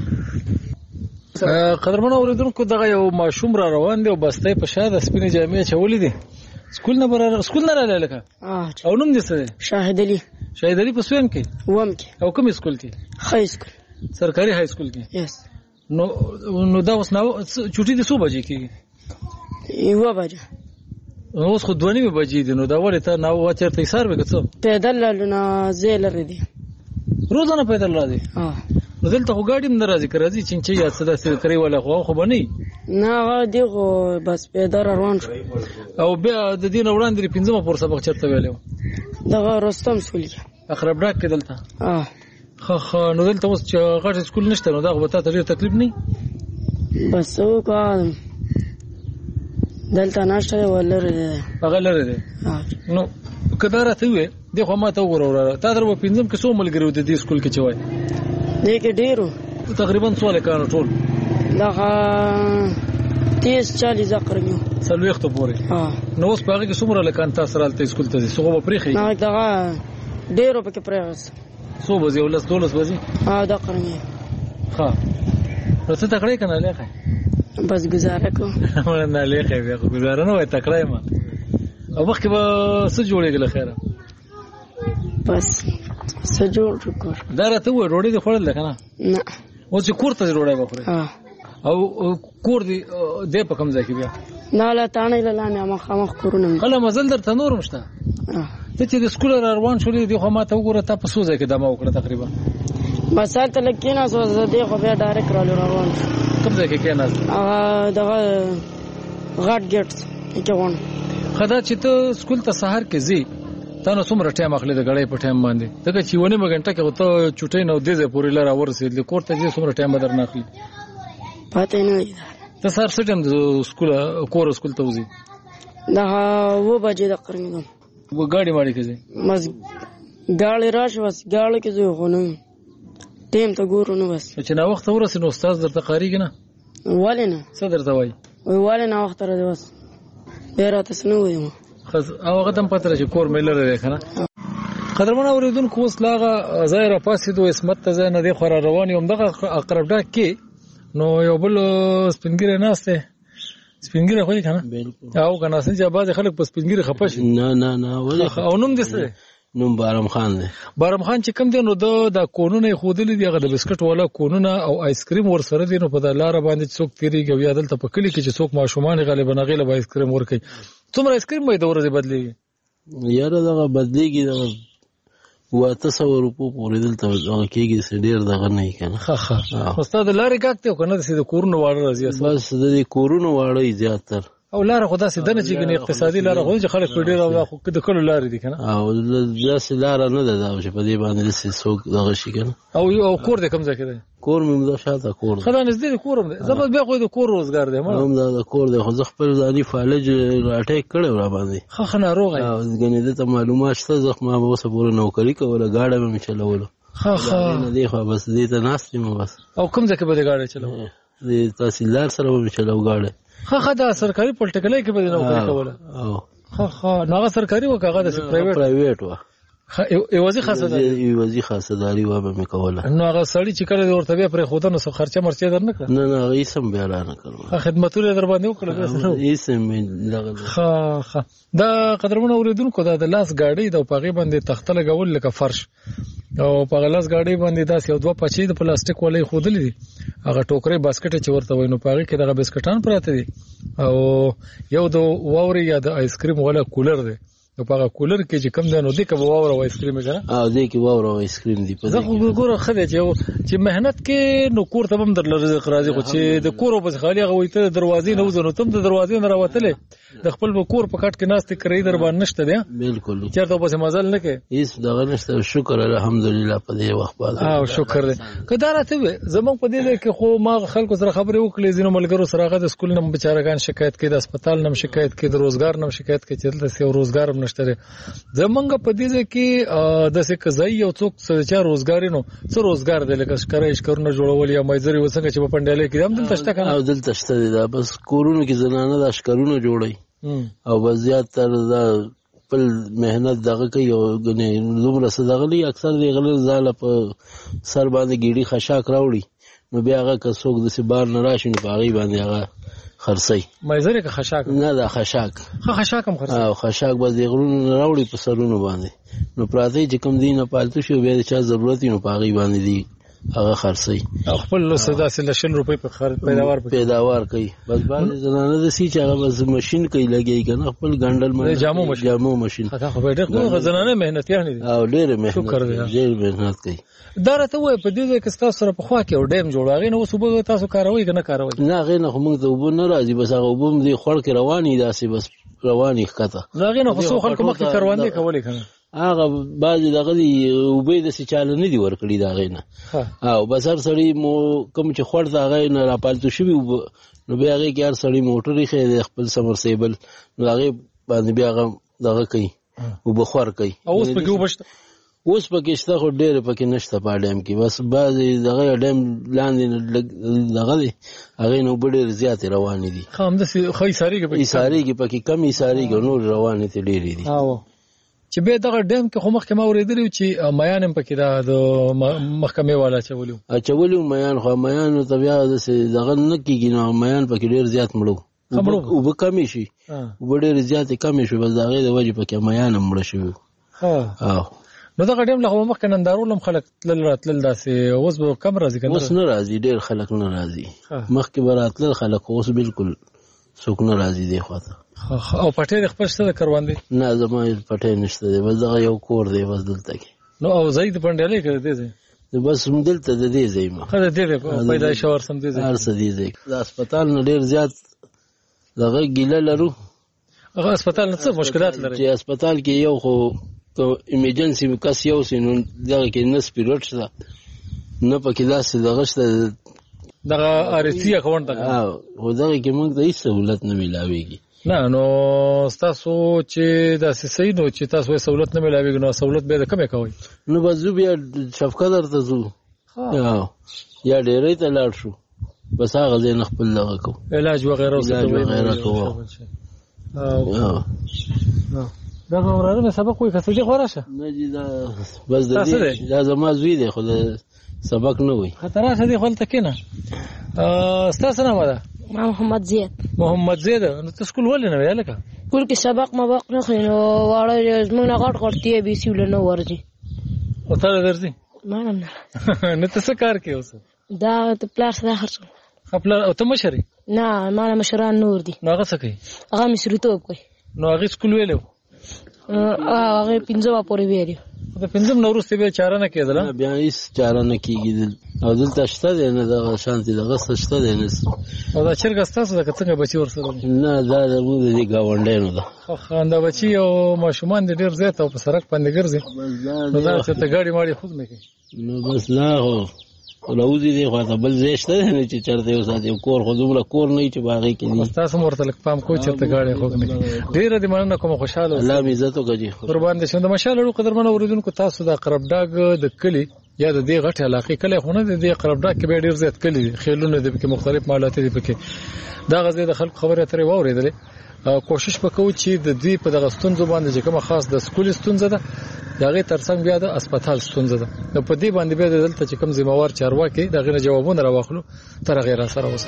قدرمنو اورېدونکو دغه یو ماشوم را روان دی او بستې په شا د سپینې جامې چولې دي سکول نه راغلی لکه او نوم دې څه دی
شاهد علي
په سویم کې
وم کې
او کوم سکول کې
های سکول
سرکاري های سکول کې
یس
نو دا اوس چوټي دې څو بجې کېږي
1 بجې
اوس خو 2:30 بجې دي نو دا ولې ته نو چېرته ایثار وکړ څه
پیدل لاړو زه لري دي
روزانه پیدل راځي نو دلته خو ګاډي هم نه راځي که راځي چینچې یا څه داسې کرۍ والا خو به نه وي
نه هغه دی خو بس پیدل روان شو
او بیا د دې نه وړاندې 5مه پورې سبق چېرته ویلی و
دغه رستم سکول کې
اقربډاک کې دلته ښه نو دلته اوس چې غټ سکول نشته نو دا خو به تا ته ډېر تکلیف نه وي
بس وکړم دلته نشته دی لرې دی
هغه لرې دی نو که دا راته ووایې دې خو ما ته وګوره وروره تا در به 5م کې څو ملګري وو د دې سکول کې چې وایي
دې کې ډېرو
تقریبا څو هلکانو ټول
دغه 30-40 اقربي
40 پورې نو اوس په هغې کې څومره هلکان تاسو راهلته سکول ته ځي څه خو به پرېښي
دغه ډېرو پکې پرېغست
څو بجې 11-12 بجې
دا قرمې
ښه نو ته تکړه یې که نالیقه
بس ګزاره کوم
نالیقه یې بیا خو ګزاره نه وایي تکړه یم او مخکې به څه جوړېږي له خیره
بس څه جوړ کړ
دا راته ووایه ډوډۍ دې خوړل ده که نه
نه
اوس چې کور ته ډوډۍ به خورې او کور دی په کوم ځای کې بیا
نه له تاڼۍ له لاندې مخامخ کورونه
هله مزل درته نور هم شته ته چې د سکوله را روان شولې دې خوا ما ته وګوره تا په څو ځای کې دمه وکړه تقریبا
بس هلته لږ کېناست زه دې خوا بیا ډایرکټ رالو روان شو
کوم ځای کې کېناست
هغه دغه غټ ګیټ کې غون
ښه دا چې ته سکول ته سهار کې ځې تا نو څومره ټایم اخلي د غړۍ په ټایم باندې ځکه چې 1 غنټه کې ته چوټۍ نه دې ځای پورې لاره ورسېدلې کور ته ځې څومره ټایم به درنه اخلي
پته نه وي
ته سهار څه ټایم د کور سکول ته وځې
دغه 2 بجې د قرمېدم
ګاډي ماډي کې ځې
بس ګاړی راشي بس ګاړی کې ځو خو نه ټایم ته ګورو نو بس
چې نا وخت ورسې نو استاد درته قاریږي نه
ولې نه
څه درته وایي
ولې نه وخت راځي بس بیا راته څه نه وایي
او هغه ته هم پته ده چې کور مې لرې دی که نه قدرمنو اورېدونکو اوس له هغه ځای راپاڅېدو عصمت ته ځای نه دی خوا را روان یو همدغه اقربډاک کې نو یو بل سپین ږیری ناست دی سپین ږیری خو یې که نه او که ناست چې بعضې خلک په سپین ږیري خفه شي
نه
او نوم دې څه دی
نوم بارم خان دی
بارم خان چې کوم دی نو دا کونونه یې ښودلي دي هغه د بسکټ والا کونونه او آیسکریم ورسره دي نو په دا لاره باندې چې څوک تېرېږي او یا دلته په کلي کې چې څوک ماشومان یې غالبا هغې له به آیسکریم ورکوي څومره آیسکریم به یې د ورځې بدلېږي
یاره دغه بدلېږي دغه 800 روپو پورې دلته دغه کېږي چې ډېر دغه نه وي که نه
ښه نو ستا د لارې ګاک دی او که نه داسې د کورونو واړه راځي
بس د دې کورونو واړه یې زیاتر
او لاره خو داسې ده نه چې ګنې اقتصادي لاره خو چې خلک پرې ډېر خو د کلو لارې دي که نه
او داسې لاره نه ده دا چې په دې باندې داسې څوک دغه شي که نه
او کور دی کوم ځای کې دی
کور مې همدا شاته کور دی
ښه دا نږدې دی کور هم دی زه بس بیا خو د کور روزګار دی
همدا د کور دی خو زه خپل ځاني فالج راټیک کړی و را باندې
ښه ناروغه
او ګنې دته معلومات شته زه ما به اوسه پورې نوکري کوله ګاډه به مې چلولو
ښه
نه دی خو بس دې ته ناست یم بس
او کوم ځای کې به دې ګاډی چلو
د تحصیلدار سره به مې چلو ګاډی
ښه دا سرکاري پولټیکلای کې به دې نوکري کوله ښه نو هغه سرکاري وه که هغه داسې
پرایویټ وه
ایوازي خاصداري
ایوازي خاصداري وه به مې کوله
نو هغه سړي چې کله دې ورته بیا پرېښوده نو څه خرچه مرچه در نه کړه
نه هغه هېڅ هم بیا را نه کړل
خدمتونه یې در باندې وکړل
هېڅ هم
ښه دا قدرمنو اورېدونکو دا د لاس ګاډۍ ده او په هغې باندې تخته لګول لکه فرش او په هغه لاس ګاډۍ باندې داسې یو 2 پچې د پلاستیک والا یې ښودلي دي هغه ټوکرۍ باسکټ چې ورته وایي نو په هغې کې دغه بسکټان پراته دي او یو د واورې یا د آیسکریم والا کولر دی نو په هغه کولر کې چې کوم دی نو دې که به واوره او آیسکریم یې که نه
دې کې واوره او آیسکریم دي
زه خو ګوره ښه دی چې محنت کې نو کور ته به هم درله رزق راځي خو چې د کور ورپسې خالي هغه وایي ته د دروازې نه وځه نو ته هم د دروازې نه راوتلی د خپل به کور په کټ کې ناستې کرایي در باندې نشته دی
بلکل
چېرته ورپسې مزل نه کوې
هېڅ دغه نشته شکر الحمدلله په دې وخت باندې
شکر دی که دا راته وې زموږ په دې ځای کې خو ما خلکو سره خبرې وکړې ځینو ملګرو سره هغه د سکول نه هم بېچارهګان شکایت کوي د هسپتال نه هم شکایت کوي د روزګار نه هم شکایت کوي چې دلته یو روزګار هم نشته دی. زمونږ په دې ځای کې داسې قضایي یو څوک چې روزګار نو څه روزګار دی لکه ښکارونه جوړول یا مایزري وڅنګه چې په پنډیالۍ کې هم دلته شته که نه؟
دلته شته دی دا بس کورونو کې زنانه دا ښکارونه جوړوي او بس زیاتره دا خپل محنت دغه کوي او دومره څه دغه لي اکثر د غله ځاله په سر باندې ګیډي خشاک راوړي نو بیا هغه که څوک داسې بار نه راشي نو په هغې باندې هغه خرڅوي.
مایزري که خشاک؟ نه
دا خشاک.
خشاک هم خرڅوي؟ او
خشاک بس د غرونو نه راوړي په سرونو باندې نو پراته چې کوم دی نه پالتو شي بیا د چا ضرورت وي نو په هغې باندې دی هغه خرڅوي
او خپل داسې لشل روپۍ په
پیداوار کوي. بس بعضې زنانه داسې چې هغه بس مشین کوي لګوي که نه خپل ګنډل جامو مشین
زنانه محنتیانې دي
او ډېرې محنت کوي.
دا راته ووایه په دې ځای کې ستاسو سره پخوا کې یو ډیم جوړ هغې نه اوس اوبه تاسو کاروئ که نه کاروئ؟
نه هغې نه خو موږ ته اوبه نه راځي بس هغه اوبه هم دې خوړ کې روانې داسې بس روانې ښکته
د هغې نه خو څو خلکو مخکې کروندې کولې که نه؟
هغه بعضې دغه دي اوبه داسې چاله نه دي ورکړي د هغې نه او بس هر سړي کوم چې خوړ د هغې نه راپالتو شوي اوبه نو بیا هغې کې هر سړي موټر ایښی دی خپل سمرسیبل نو هغې باندې بیا هغه دغه کوي اوبه خور کوي.
اوس پکې اوبه شته؟
اوس پکې شته خو ډېرې پکې نشته په ډیم کې بس بعضې دغه ډیم لاندې دغه دی هغې نه اوبه ډېرې زیاتې روانې دي.
همداسې ښه
ایسارېږي پکې کم ایسارېږي نور روانې ته ډېرې دي.
چې بیا دغه ډیم کې خو مخکې ما اورېدلي چې میان هم پکې د محکمې والا
اچولي وو میان خو میانو ته بیا داسې دغه نه کېږي نو میان پکې ډېر زیات مړه اوبه کمې شي اوبه ډېرې زیاتې کمې شوې بس د هغې د وجې پکې میان هم مړه شوي وو.
نو دغه ډیم له خو مخکې نندارول هم خلک تلل راتلل داسې اوس به کم راځي که نه؟
اوس نه راځي ډېر خلک نه راځي مخکې به راتلل خلک اوس بالکل څوک نه راځي دې خوا ته.
او پټی د خپل شته د کروندې؟
نه زما پټی نشته دی بس دغه یو کور دی بس دلته کې.
نو او ځای د پنډیالۍ که د دې ځای؟
بس دلته د دې ځای ما
د دې ځای پیدایش او ارسم دې ځای
هر څه دې ځای د هسپتال نه ډېر زیات دغه ګیله لرو.
هغه هسپتال نه څه مشکلات لري؟
چې هسپتال کې یو خو ایمرجنسي کس یو سي نو دغه کې نه سپیرټ شته نه پکې داسې دغه شته
دغه آرسي اکاونټ ته
خو دغه کې موږ ته هېڅ سهولت نه میلاویږي.
نه نو ستاسو چې داسې صحیح نو چې تاسو سهولت نه میلاویږي نو سهولت بیا د کومې کوئ؟
نو بس ځو بیا شفقدر ته ځو یا ډېرۍ ته لاړ شو بس هغه ځای نه خپل دغه کوو
علاج وغیره
کوو.
دا وراره مې سبق وایي که څه دې خو راشه؟
نه جي دا بس دا زما زوی دی خو د سبق نه وایي.
ښه ته راشه دې خو هلته کښېنه. ستا څه نامه ده؟
ما محمد زید.
محمد زید نو ته سکول ولې نه وې هلکه؟
سکول کې سبق مبق نه خوري نو واړه زموږ نه غټ غټ دی بي سي له نه ورځي.
او ته درځي؟
ما هم نه.
نو ته څه کار کوې اوس؟
دا د پلار سره هر څه.
ښه پلار او ته مشر یې؟
نه ما نه مشران نور دي.
نو هغه څه کوي؟
هغه مشرتوب کوي.
نو هغې سکول ویلی و؟
هغې پنځمه پورې ویلي و.
د پنځم نه وروسته بیا چاره نه کېدله؟
بیا هېڅ چاره نه کېږي او دلته شته دی نه دغه شانتې دغه څه شته دی نه.
او دا چرګه ستاسو ده که څنګه بچي ورسره دي؟
نه دا زموږ د دې ګاونډیانو ده.
خنده بچي او ماشومان دې ډېر زیات او په سړک باندې ګرځي نو دا چېرته ګاډي ماډي خود نه کوي؟
نو بس نه خو راوځي دې خواته بل ځای شته دی نه چې چېرته یو ساعت یو کور خو دومره کور نه وي چې په هغې کې دي.
تاسو هم ورته لږ پام کوئ چېرته ګاډی خوږ نه کوي. ډېره دې مننه کوم خوشحاله
الله مې عزت وکړي
قربان دې شم. د مشال اړو قدرمنو اورېدونکو تاسو د قربډاګ د کلي یا د دې غټې علاقې کلی خو نه دی د قربډاګ کې بیا ډېر زیات کلي دي خیلونه دي پکې مختلف مالات دي پکې دغه ځای د خلکو خبرې اترې واورېدلې. کوشش وکړو چې د دوی په دغه ستونزو باندې چې کومه خاص د سکول ستونزه ده د هغې ترڅنګ بیا د هسپتال ستونزه ده نو په دې باندې بیا دلته چې کوم ذمهوار چارواکي د هغې نه جوابونه راواخلو تر هغې راسره اوسئ.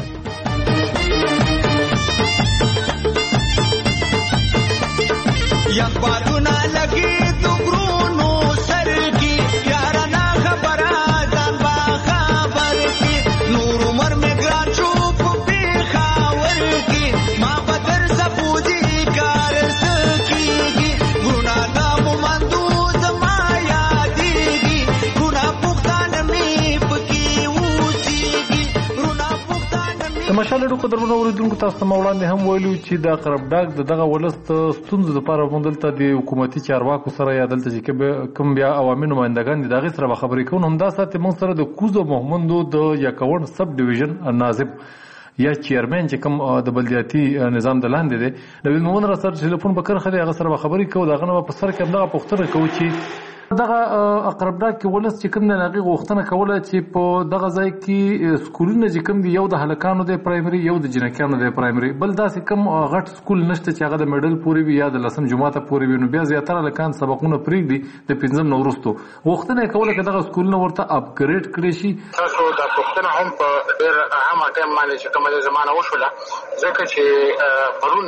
مشال اړو قدرمنو اوریدونکو تاسو ته وړاندې هم ویلو چې د قربډاګ دغه ولست ستونزو لپاره موږ دلته د حکومتي چارواکو سره یا دلته چې کوم بیا عوامي نمائندګان دي دغه سره خبرې کوو. همدا ساتي موږ سره د کوزو محمدو د یکاون سب ډیویژن ناظم یا چیرمن چې کوم د بلدیاتي نظام د لاندې دی نوید مومن را سره ټلیفون به کرخه دی هغه سره خبرې کوو دغه نه په سر کې دغه پوښتنه کوو چې دغه اقرب ډاک کې ولس چې کوم نه هغه غوښتنه کوله چې په دغه ځای کې سکولونه چې کوم دی یو د هلکانو د پرایمري یو د جنکانو د پرایمري بل داسې کوم غټ سکول نشته چې هغه د میډل پورې وي یا د لسم جماعته پورې وي نو بیا زیاتره هلکان سبقونه پرېږدي د پنځم نه وروسته غوښتنه کوله چې دغه سکولونه ورته اپګریډ کړي شي.
تاسو دا پوښتنه هم په ډېر عامه ټایم باندې چې کومه زمانه وشوله ځکه چې پرون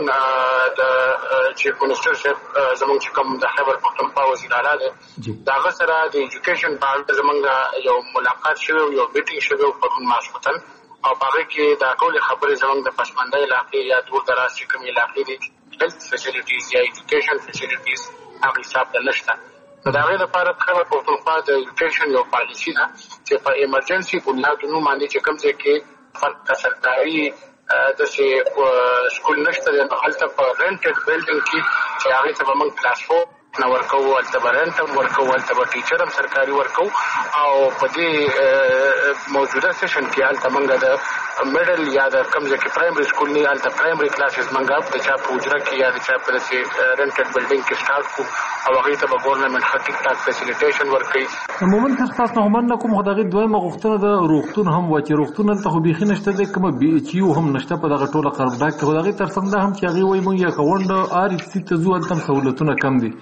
د چیف منسټر صاحب زموږ چې کوم د خیبر پښتونخوا وزیر اعلی دی داغه سره د ایجوکیشن په اړه زمونږ یو ملاقات شوی یو میټینګ شوی په ماسکوتن او هغه کې دا ټول خبرې زمونږ د پسمنده علاقې یا دور دراز چې کوم علاقې دي هیلث فیسیلیټیز یا ایجوکیشن فیسیلیټیز هغه حساب د نشته نو دا غیر لپاره خبر پښتونخوا د ایجوکیشن یو پالیسی ده چې په ایمرجنسي بنیادونو باندې چې کوم ځای کې فرق سرکاري د سکول نشته د هلته په رینټډ بلډینګ کې چې هغه ته موږ کلاس 4 نو ورکو ولته برنټ ورکو ولته ټیچر هم سرکاري ورکو او په دې موجوده سیشن کې الته منګه د میډل یا د کمزې کې پرایمري سکول نه الته پرایمري کلاسز منګه د چا په اجره کې یا د چا په رینټډ بلډینګ کې سٹارټ کو او هغه ته به ګورنمنت خټیک ټاک فیسیلیټیشن ورکړي.
عموما تاسو نه هم کوم خدای دویمه غوښتنه د روغتون هم و چې روغتون ته خو بيخي نشته د کوم بي ایچ یو هم نشته په دغه ټوله قرب ډاک کې خدای تر څنګ هم چې هغه وایي مونږ یا کوند ار سی ته زو تم سہولتونه کم دي.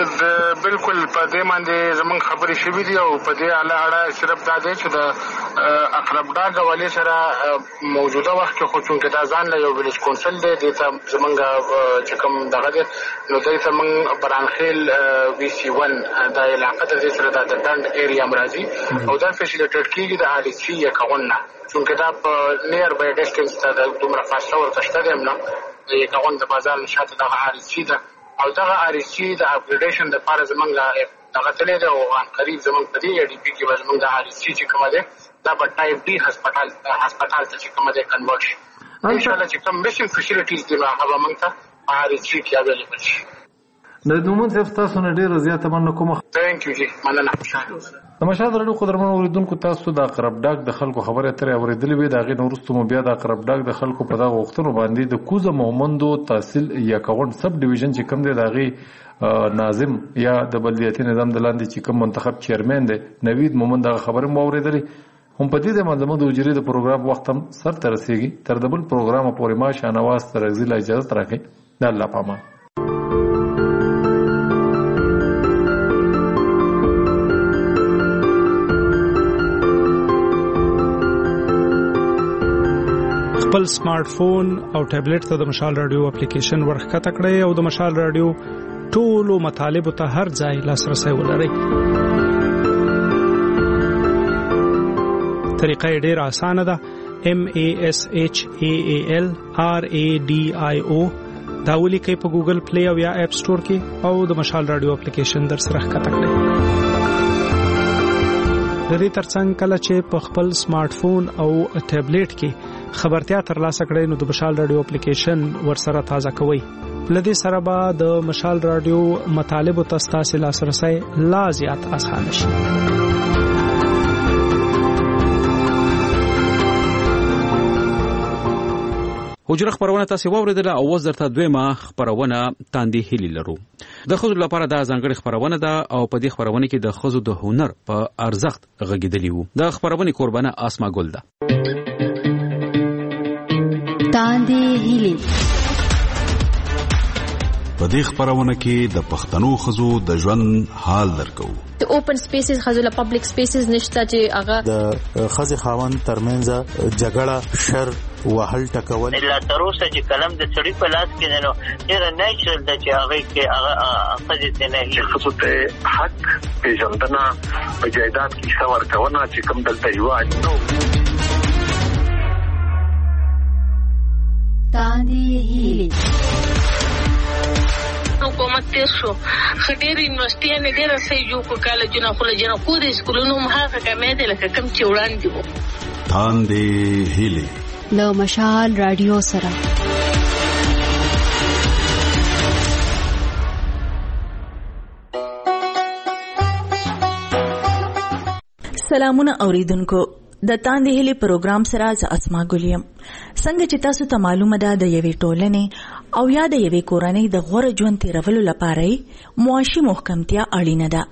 بالکل په دې باندې زمونږ خبرې شوې دي او په دې اړه صرف دا دی چې د اقرب ډاک حوالې سره موجوده وخت کې خو چونکې دا ځان له یو ویلیج کونسل دی د زمونږ چې کوم دغه دی نو د زمونږ برانخیل وی سی 1 د علاقې د سره د ډند ایریا مرادي او دا فیسیلیټیټ کیږي د ار سی یا کاونه چونکې دا په نیر بای ډیسټنس ته د دومره فاصله ورته شته دی نه د کاون د بازار نشاته د ار سی ده او دغه ار سی د اپګریډیشن د لپاره زمونږ دغه تلې ده او ان قریب زمونږ په دې ډي پی کې زمونږ د ار سی چې کومه ده دا په ټایپ ډي هسپتال ته چې کومه ده کنورټ شي ان شاء الله چې کوم میشن فیسیلیټیز دي هغه موږ ته ار سی کې اویلیبل شي.
د نومون تاسو نه ډیر زیاته مننه کوم.
ثانک یو جی مننه خوشاله.
د مشاهده رادیو قدرمن اوریدونکو تاسو د اقرب ډاک د خلکو خبره ترې اوریدلې وي دا غي نورستو مو بیا د اقرب ډاک د خلکو په دغه وختونو باندې د کوزه محمدو تحصیل یا کاون سب ډیویژن چې کوم دی دا غي ناظم یا د بلدیاتي نظام د لاندې چې کوم منتخب چیرمن دی نوید مومن دا خبره مو اوریدلې هم په دې د ملزمو د وجري د پروګرام وخت هم سر ته رسیږي تر د بل پروګرام پورې ما شانواز تر ځله اجازه راکړي د الله پامان.
خپل سمارټ فون او ټابلیټ ته د مشال رادیو اپلیکیشن ورخته کړئ او د مشال رادیو ټولو مطالب ته هر ځای لاسرسي ولرئ. طریقه ډېره اسانه ده. MASHAAL RADIO دا ولیکئ په ګوګل پلی او یا اپ سٹور کې او د مشال رادیو اپلیکیشن در سره ښکته کړئ. د دې ترڅنګ کله چې په خپل سمارټ فون او ټابلیټ کې خبرتیا ترلاسه کړئ نو د مشال رادیو اپلیکیشن ورسره تازه کوئ. لدې سره به د مشال رادیو مطالب او تاسو لاسرسي لا زیات اسانه شي.
حجره خبرونه تاسو واوریدله او وز درته دویمه خبرونه تاندې هلي لرو. د خزو لپاره د ځانګړي خبرونه ده او په دې خبرونه کې د خزو د هنر په ارزښت غږیدلی وو. د خبرونه قربانه اسما ګل ده.
تاندې هلي
په دې خبرونه کې د پښتنو خزو د ژوند حال درکو.
د اوپن سپیسز خزو له پبلک سپیسز نشته چې هغه د
خزي خاوند ترمنځ جګړه شر وهل ټکول
الا تروسه چې کلم د سړی په لاس کې نو ډیر نیچرل د چې هغه کې هغه خزي ته نه
خصوص ته حق پیژندنه په جایداد کې څور کونه چې کوم دلته یو نو
تاندې هلي
حکومت تیر شو خډیر یونیورسيټي ډیر سې جو کو کالجونه خو له جنا کو د سکولونو مهاګه کمې ده لکه کم چې وړاندې وو.
تاندې هلي
له مشال رادیو سره
سلامونه اوریدونکو. د تاندې هلي پروګرام سره ز اسما ګلیم. څنګه چې تاسو ته معلومه ده د یوې ټولنې او یا د یوې کورنۍ د غوره ژوند تیرولو لپاره معاشي محکمتیا اړینه ده،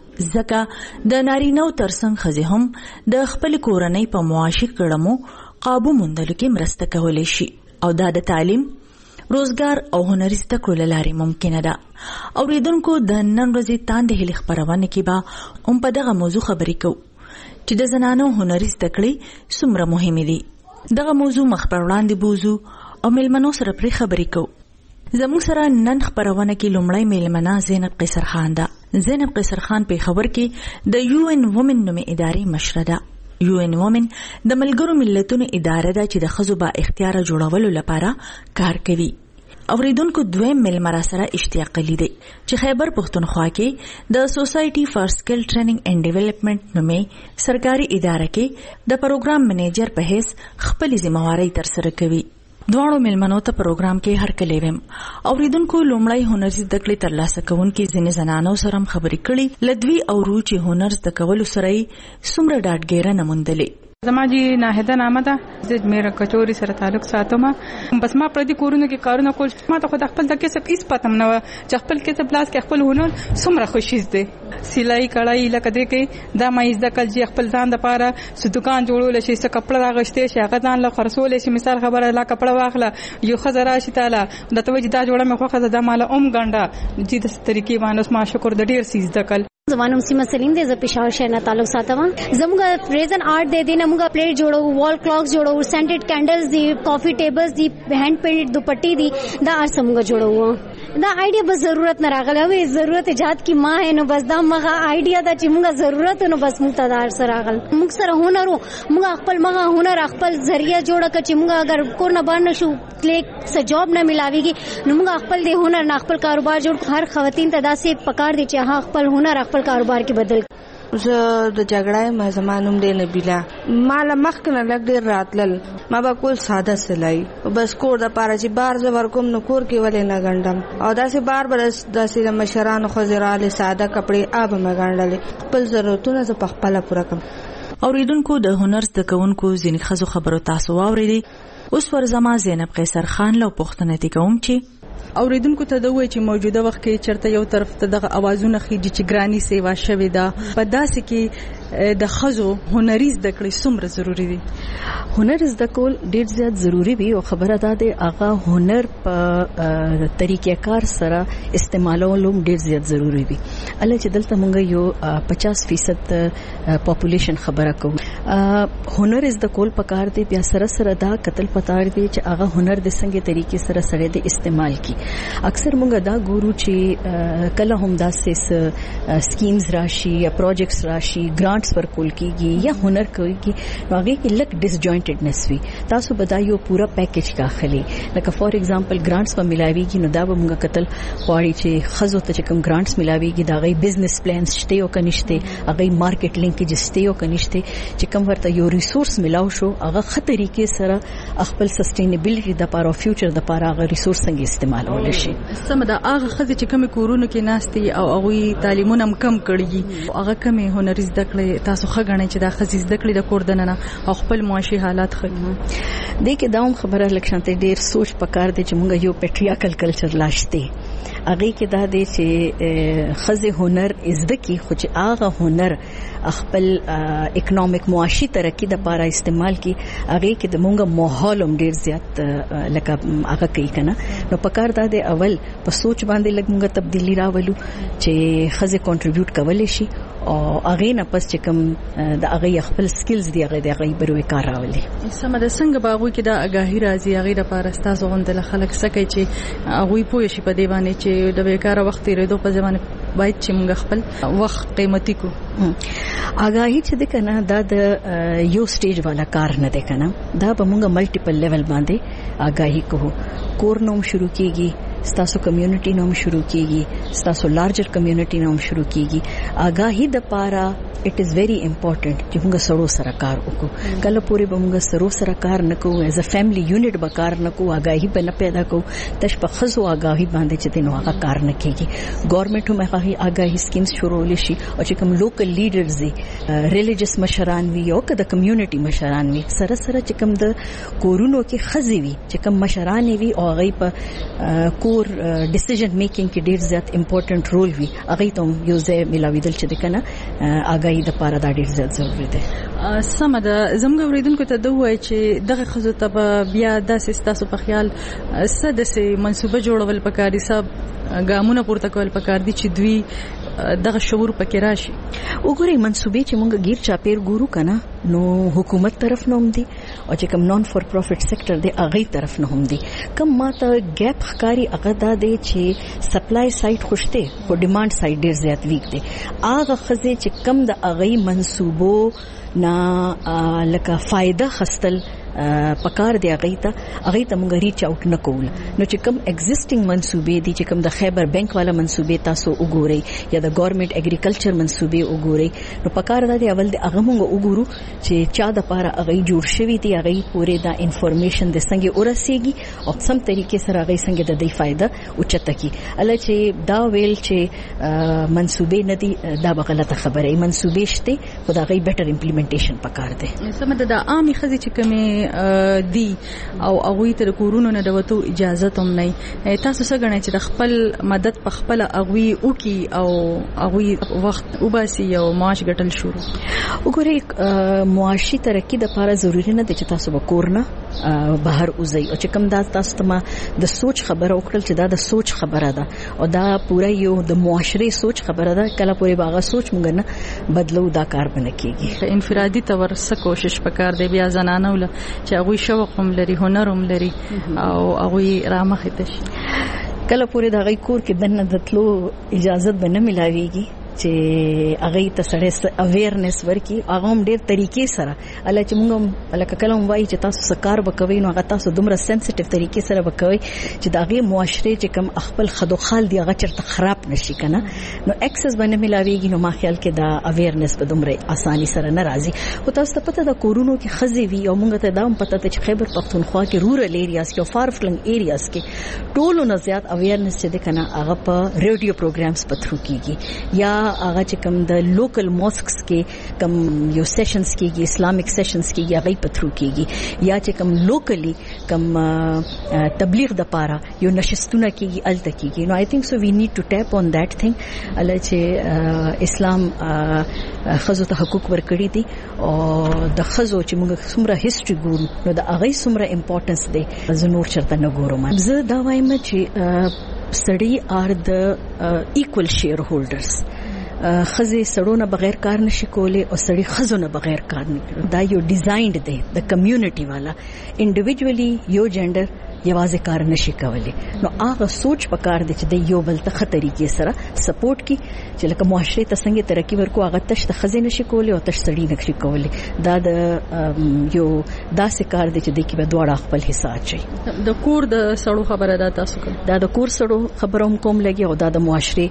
ځکه د نارینه‌و ترڅنګ ښځې هم د خپل کورنۍ په معاشي کړمو قابو موندلو کې مرسته کولی شي او دا د تعلیم، روزګار او هنري زده کړو له لارې ممکنه ده. اوریدونکو د نن ورځې تاندې هلي خپرونه کې به هم په دغه موضوع خبرې کوو چې د زنانو هنري زده کړې څومره مهمې دي. دغه موضوع مخ پر وړاندې بوزو او میلمنو سره پرې خبرې کوو. زموږ سره نن خپرونه کې لومړی میلمنه زینب قیصر خان ده. زینب قیصر خان پېښور کې د UN Women نومې ادارې مشره ده. UN Women د ملګرو ملتونو اداره ده چې د ښځو با اختیاره جوړولو لپاره کار کوي. اوریدونکو دویم میلمه را سره اشتیاق علی دی چې خیبر پښتونخوا کې د سوسایټي فار سکل ټریننګ اینڈ ډیولپمنٹ نومې سرکاري اداره کې د پروګرام منیجر په حیث خپل ذمہواری ترسره کوي. دواړو میلمنو ته پروګرام کې هرکلی ویم. اوریدونکو لومړی هنر زده کړې ترلاسه کوونکي ځینې زنانو سره هم خبرې کړي، لدوی او رو چې هنر زده کولو سره یې څومره ډاډګیره نه موندلې.
زما جی ناهده نامه ده، زه میرا کچوري سره تعلق ساتم. بس ما پردي کورونو کې کارونه کول، ما ته خود خپل د کسب هیڅ پته نه و چې خپل کسب لاس کې خپل هنر څومره خوشیز دی. سلای کړای لکه دې کې دا ما یې ځکل چې خپل ځان د پاره س دکان جوړول شي، س کپڑا راغشته شي، هغه ځان له خرڅول شي. مثال خبره لا کپڑا واخله یو خزر راشي تعالی د توجه دا جوړه مې خوخه د مال ګنډه چې د طریقې باندې ما شکر د ډیر سیز دکل.
زمانه سیمه سلیم دې ز پېښور شهر نه تعلق ساتم. زموږ پریزن آرټ دې دینه موږ پلیټ جوړو، وال کلاکس جوړو، سینټډ کینډلز دي، کافی ټیبلز دي، هند پینټ دوپټي دي، دا ار سمږه جوړو. دا آیډیا بس ضرورت نه راغله، وی ضرورت ایجاد کی ما ہے نو بس دا مغه آیډیا دا چې موږ ضرورت نو بس موږ تدار سره راغل. موږ سره هنرو، موږ خپل مغه هنر خپل ذریعہ جوړه ک چې موږ اگر کور نه باندې شو کلیک س جاب نه ملاويږي نو موږ خپل د هنر نه خپل کاروبار جوړ. هر خواتین ته دا سي پکار دي چې خپل هنر خپل کاروبار کې بدل.
زه د جګړې ما زمانوم دې نبیلا مال مخکنه لګ ډیر راتلل، ما به کول ساده سلای بس کور د پاره چې بار ز ورکوم نو کور کې ولې نه غندم، او داسې بار برس داسې مشرانو خزراله ساده کپڑے اب ما غندل خپل ضرورتونه ز په خپل پوره کوم.
اوریدونکو د هنر زده کوونکو ځینې ښځو خبرو تاسو واوریدي. اوس ورزما زینب قیصر خان له پوښتنه دي کوم چې
اوریدونکو ته دوی چې موجوده وخت کې چرته یو طرف ته دغه اوازونه خېږي چې ګرانی سیوا شوي ده، په داسې کې د ښځو هنري زده کړې څومره ضروری دي؟
هنر زده کول ډیر زیات ضروری وي او خبره ده د هغه هنر په طریقې کار سره استعمالول هم ډیر زیات ضروری وي. الله چې دلته مونږ یو 50% پاپولیشن خبره کوو، هنر زده کول پکار دی، بیا سره سره دا قتل پتار دی چې هغه هنر د څنګه طریقې سره سره د استعمال کی. اکثر مونږ دا ګورو چې کله هم داسې سکیمز راشي یا پروجیکټس راشي، ګرانټس ورکول کیږي یا هنر کوي نو هغه کې لک ډیس جوائنټډنس وي. تاسو بدایو پورا پیکیج داخلي لکه فار ایگزامپل ګرانټس په ملاويږي نو دا به مونږ قتل غواړي چې خزو ته چې کوم ګرانټس ملاويږي دا غي بزنس پلانز شته او کنيشته، هغه مارکیټ لینکیج شته او کنيشته چې کوم ورته یو ریسورس ملاو شو هغه ښه طریقې سره خپل سسټینیبিলিټي د پاره او فیوچر د پاره هغه ریسورس څنګه استعمالول شي.
سم دا هغه خزي چې کوم کورونو کې ناشتي او هغه تعلیمونه کم کړي، هغه کوم هنري زده کړې تاسو ښه غنئ چې دا خزي زده کړې د کور دننه او خپل معاشي حالات ښه
دي کې دا هم خبره لکشانته ډیر سوچ پکار دي چې موږ یو پیټریاکل کلچر لاشتي هغه کې دا دي چې خزي هنر زده کی خو چې هغه هنر خپل اکونومیک معاشي ترقی د لپاره استعمال کی، هغه کې د موږ ماحول هم ډیر زیات لکه هغه کوي کنه. نو پکار دا د اول په سوچ باندې لګ موږ تبدیلی راولو چې خزي کنټریبیوټ کولای شي او هغه نه پس چې کوم د هغه خپل سکلز دی هغه د هغه بروي کار راولي.
سم د څنګه باغوي کې د اگاهی راځي هغه د لپاره ستاسو غوندل خلک سکه چې هغه پوه شي په دی باندې چې د بیکاره وخت لري په ځمانه باید چې موږ خپل وخت قیمتي کو.
اگاهی چې د کنه دا د یو سټیج والا کار نه دی کنه، دا به موږ ملټیپل لیول باندې اگاهی کوو. کور نوم شروع کیږي، ستاسو کمیونټي نوم شروع کیږي، ستاسو لارجر کمیونټي نوم شروع کیږي. اگاهی د پاره it is very important چې موږ سره سره کار وکړو. کله پورې به موږ سره کار نه کوو، as a family unit به کار نه کوو، اگاهی به نه پیدا کوو. تش په خزو اگاهی باندې چې نو هغه کار نه کیږي. ګورنمنت هم هغه اگاهی سکیمز شروع لشي او چې کوم لوکل لوکل لیډرز دي ریلیجیس مشران وي او که د کمیونټي مشران وي سره سره چې کوم د کورونو کې خزي وي چې کوم مشران وي او هغه په کور ډیسیژن میکینګ کې ډیر زیات امپورټنٹ رول وي هغه ته یو ځای ملاویدل چې کنه اګای د پاره دا ډیر زیات ضروري دی. سم ده زموږ اوریدونکو ته دوی چې دغه خزو ته بیا داسې تاسو په خیال سدسه منسوبه جوړول پکاري صاحب ګامونه پورته کول پکار دي چې دوی دغه شعور پکې راشي. وګورئ منسوبې چې موږ غیر چاپیر ګورو کنه نو حکومت طرف نه هم دي او چې کوم نون فور پروفټ سېکټر دی هغه طرف نه هم دي. کوم ماته ګیپ ښکاری هغه دا دی چې سپلای سایډ خوشته خو ډیماند سایډ ډیر زیات ویک دی. هغه خزه چې کم د هغه منسوبو نه لکه فائدہ خستل پکار دی هغه ته موږ ریچ اوټ نه کول. نو چې کوم ایگزیسټینګ منسوبې دي چې کوم د خیبر بانک والا منسوبې تاسو وګورئ یا د ګورنمنت اګریکلچر منسوبې وګورئ نو پکار دی اول د هغه موږ وګورو چې چا د پاره هغه جوړ شوی دی هغه پوره دا انفارمیشن د څنګه ورسیږي او سم طریقې سره هغه څنګه د دې فائدہ اوچته کی. الله چې دا ویل چې منسوبې نه دي دا به غلطه خبره ای. منسوبې شته خدای غي بیٹر امپلیمنټیشن پکار دی. سم د عامي خزي چې کومه دی او هغه ته کورونو نه دوتو اجازه هم نه. تاسو څنګه غواړئ چې د خپل مدد په خپل هغه وکي او هغه وخت وباسي او معاش ګټل شروع. وګورئ معاشي ترقی د لپاره ضروری نه دی چې تاسو وکورنه بهر اوځي او چې کوم دا تاسو ته د سوچ خبره وکړل چې دا د سوچ خبره ده او دا پوره یو د معاشري سوچ خبره ده. کله پوره باغه سوچ مونږ نه بدلو دا کار بنه کیږي. انفرادي تور څه کوشش وکړ دی بیا زنانه ول چې هغه شوق هم لري هنر هم لري او هغه رامخ ته شي. کله پوره د هغه کور کې دنه دتلو اجازه به نه ملاويږي چې هغه ته سره اویرنس ورکی هغه هم ډېر طریقې سره الله چې موږ لکه کله وایي چې تاسو سکار وکوي نو هغه تاسو دومره سنسټیو طریقې سره وکوي چې دا هغه معاشره چې کم خپل خدوخال دی هغه چرته خراب نشي کنه نو اکسس باندې ملاويږي. نو ما خیال کې دا اویرنس په دومره اساني سره ناراضي. او تاسو ته پته دا کورونو کې خزي وي او موږ ته دا هم پته چې خیبر پختونخوا کې رورل ایریاز کې او فار فلنګ ایریاز کې ټولو نه زیات اویرنس چې د کنه هغه په ریډیو پروګرامز په تھرو کیږي یا هغه چې کوم د لوکل موسکس کې کوم یو سیشنز کېږي اسلامیک سیشنز کېږي هغه په تھرو کېږي یا چې کوم لوکلی کوم تبلیغ د پاره یو نشستونه کېږي الته کېږي. نو آی تھنک سو وی نیډ ټو ټیپ اون دیٹ تھنگ. الله چې اسلام خزو ته حقوق ورکړي دي او د خزو چې موږ څومره هیستوري ګورو نو د هغه څومره امپورټنس دی زه نور چرته نه ګورم. زه دا وایم چې study are the equal shareholders. خزي سړونه بغیر کار نشي کولای او سړي خزونه بغیر کار نه کوي. دا یو ډیزاینډ دی د کمیونټي والا. انډیویډوالي یو جندر یوازې کار نشي کولای. نو هغه سوچ پکار دی چې د یو بل ته خطرېږي سره سپورټ کی چې لکه معاشره ته څنګه ترقی ورکو هغه تش د خزې نشي کولای او تش سړي نشي کولای. دا د یو داسې کار دی چې د کې به دواړه خپل حصہ اچي. د کور د سړو خبره ده تاسو کوم دا د کور سړو خبره هم کوم لګي او دا د معاشره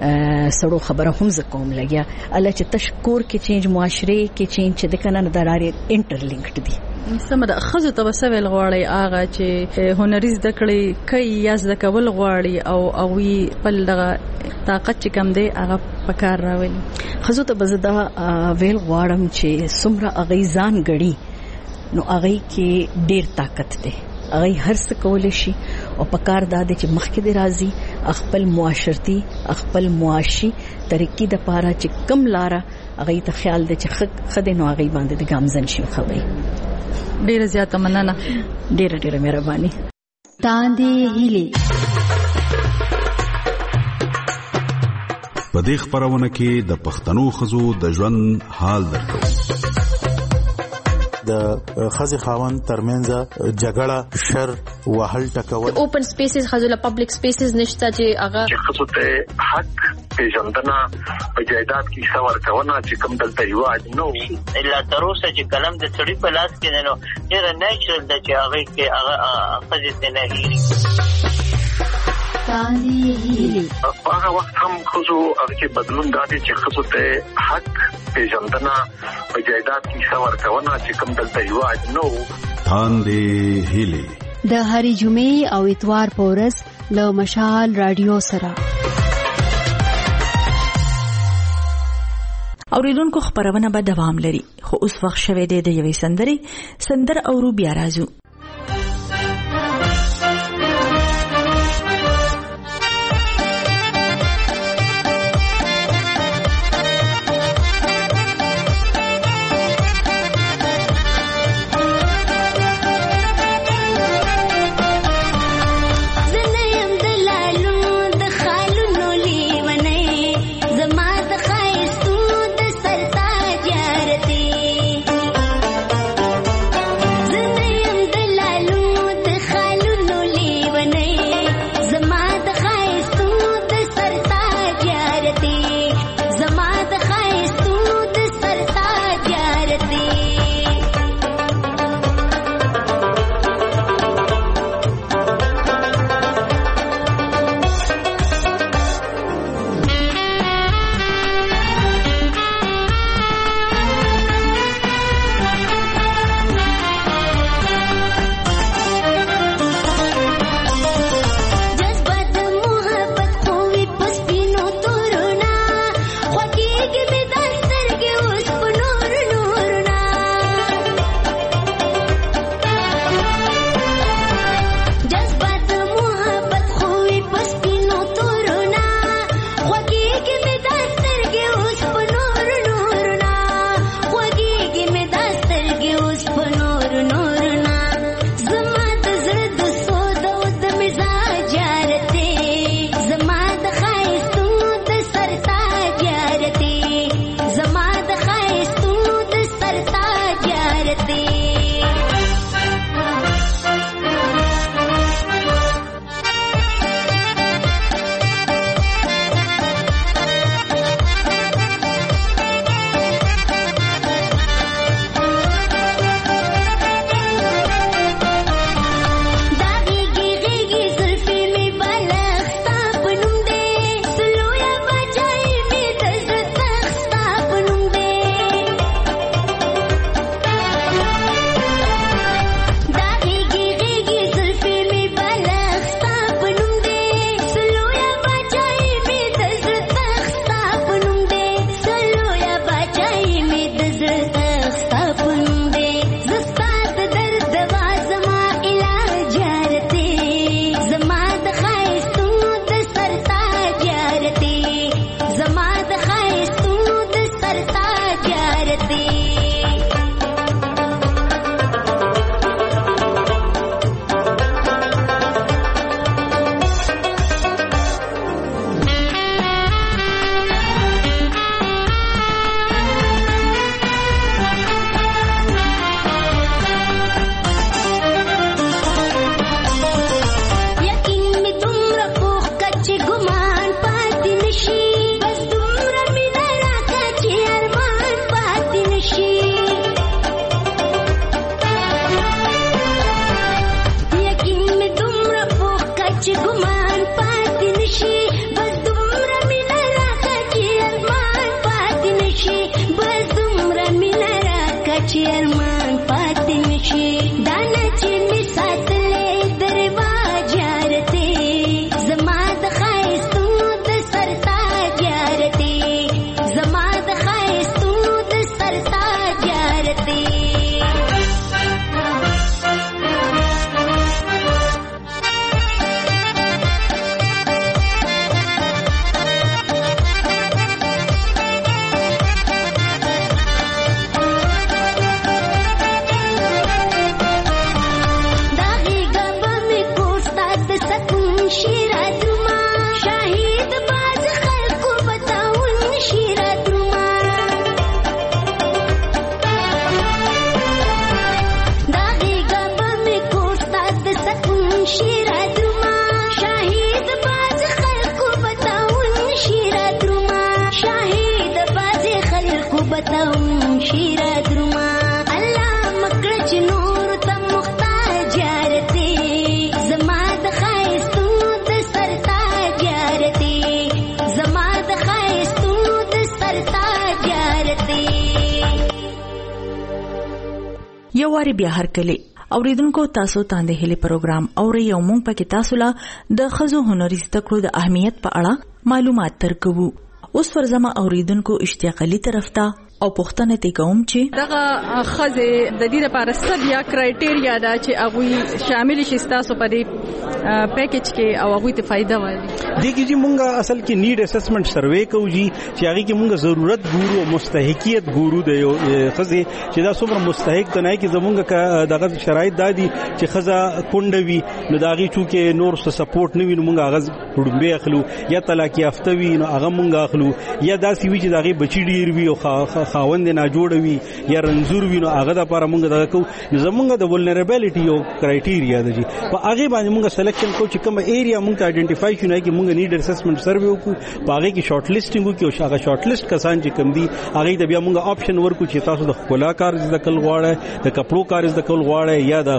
سړو خبره هم ز کوم لګي. الله چې تش کور کې چینج معاشره کې چینج چې د کنه د لارې انټرلینکډ دي. سم د خزو ته وسویل غواړي هغه چې هنري زده کړي کوي یا زده کول غواړي او اوی په دغه طاقت چې کم دی هغه پکار راولي. خزو ته بزدا ویل غواړم چې څومره هغه ځان غړي نو هغه کې ډیر طاقت دی. هغه هر څه کولای شي او پکار داده چې مخکې دی راځي خپل معاشرتي خپل معاشي ترقی د پاره چې کم لاره هغه ته خیال دی چې خدای نو هغه باندې د ګامزن شي خوي. ډیره زیاته مننه. ډیره مهرباني.
تاندې هیلي
په دې خبرونه کې د پښتنو خزو د ژوند حال درکو.
د خزي خاوند ترمنځ جګړه شر وهل ټکول
اوپن سپیسز خزو له پبلک سپیسز نشته چې هغه
خزو ته حق پیژندنه په جایداد کې څور کونه چې کوم دلته یو نو
الا تر اوسه چې کلم د سړي په لاس کې نه ډیر نیچرل د چې هغه کې هغه خزي نه هېري. هغه وخت هم خزو هغه بدلون دادي چې خزو ته حق پیژندنه په جایداد کې څور کونه چې کوم دلته یو نو
تاندې هیلي
د هرې جمعې او اتوار په ورځ له مشال رادیو سره
اوریدونکو خبرونه به دوام لري خو اوس وخت شوه دی د یوې سندر اورو بیا راځو. یو واری بیا هر کله اوریدونکو تاسو تاندې هلي پروګرام اوري یو مونږ پکې تاسو لا د خزو هنري زده کړو د اهمیت په اړه معلومات درکوو اوس ورزمه اوریدونکو اشتیاق علي طرف ته او پوښتنه ته کوم چې
دغه خزه د دې لپاره سب یا کرایټیریا دا چې هغه شامل شي تاسو په دې پیکیج کې او هغه ته فائدہ وایي.
دیکھئے جی مونږه اصل کې نیډ اسسمنٹ سروے کوو جی چې هغه کې مونږه ضرورت ګورو او مستحقیت ګورو د یو خزه چې دا څومره مستحق ته نه کې زمونږه دغه شرایط دادي چې خزه کونډوي نو داغي چونکه نور څه سپورټ نه وي نو مونږه هغه وډمبه اخلو یا طلاق یافته وي نو هغه مونږه اخلو یا داسې وي چې داغي بچی ډیر وي او خاوند نه جوړوي یا رنزور وي نو هغه د لپاره مونږ دغه کو زمونږ د ولنربیلیټي یو کرایټیریا دی په هغه باندې مونږ سلیکشن کو چې کوم ایریا مونږ ته آئیډنټیفای شونه کې مونږ نیډ اسسمنٹ سروے وکړو په هغه کې شارټ لیسټینګ وکړو چې هغه شارټ لیسټ کسان چې کم دي هغه د بیا مونږ آپشن ورکو چې تاسو د خپل کار زده کول غواړئ د کپړو کار زده کول غواړئ یا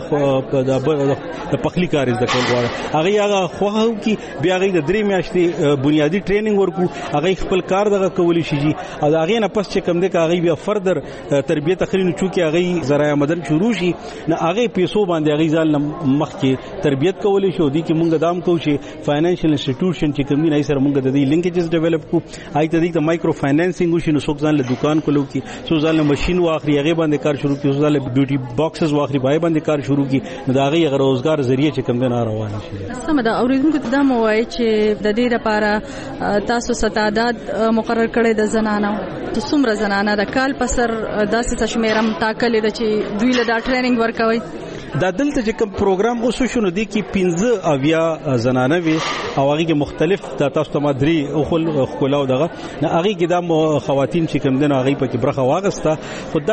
د پخلی کار زده کول غواړئ هغه خوغه کی بیا هغه د 3 میاشتې بنیادی ټریننګ ورکو هغه خپل کار دغه کولی شي او هغه نه پس چې کم دي هغه بیا فردر تربیت اخلي چونکه هغه ذرایع مدن شروع شي نه هغه پیسو باندې هغه ځل مخ کې تربیت کولی شو دي کې مونږ دام کو چې فاینانشل انسټیټیوشن چې کوم نه سره مونږ د دې لینکیجز ډیولپ کو آی ته د مایکرو فاینانسینګ وشي نو څوک ځان له دکان کولو کې څو ځل ماشين واخري هغه باندې کار شروع کړي څو ځل بیوټي باکسز واخري پای باندې کار شروع کړي نو دا هغه روزګار ذریعہ چې کوم نه روان شي.
سم دا اوریدونکو ته دا مو وایي چې د دې لپاره تاسو ستعداد مقرر کړی د زنانو ته څومره زنانه د کال پسر داسې شمیرم ټاکلې ده چې دوی له دا ټریننګ ورکوي.
دا دلته چې کوم پروګرام اوسو شنو دي کې 15 اویا زنانه وي او هغه کې مختلف د تاسو ته مادري او خلاو دغه نه هغه کې د خواتین چې کوم دنه هغه په کې برخه واغسته خدا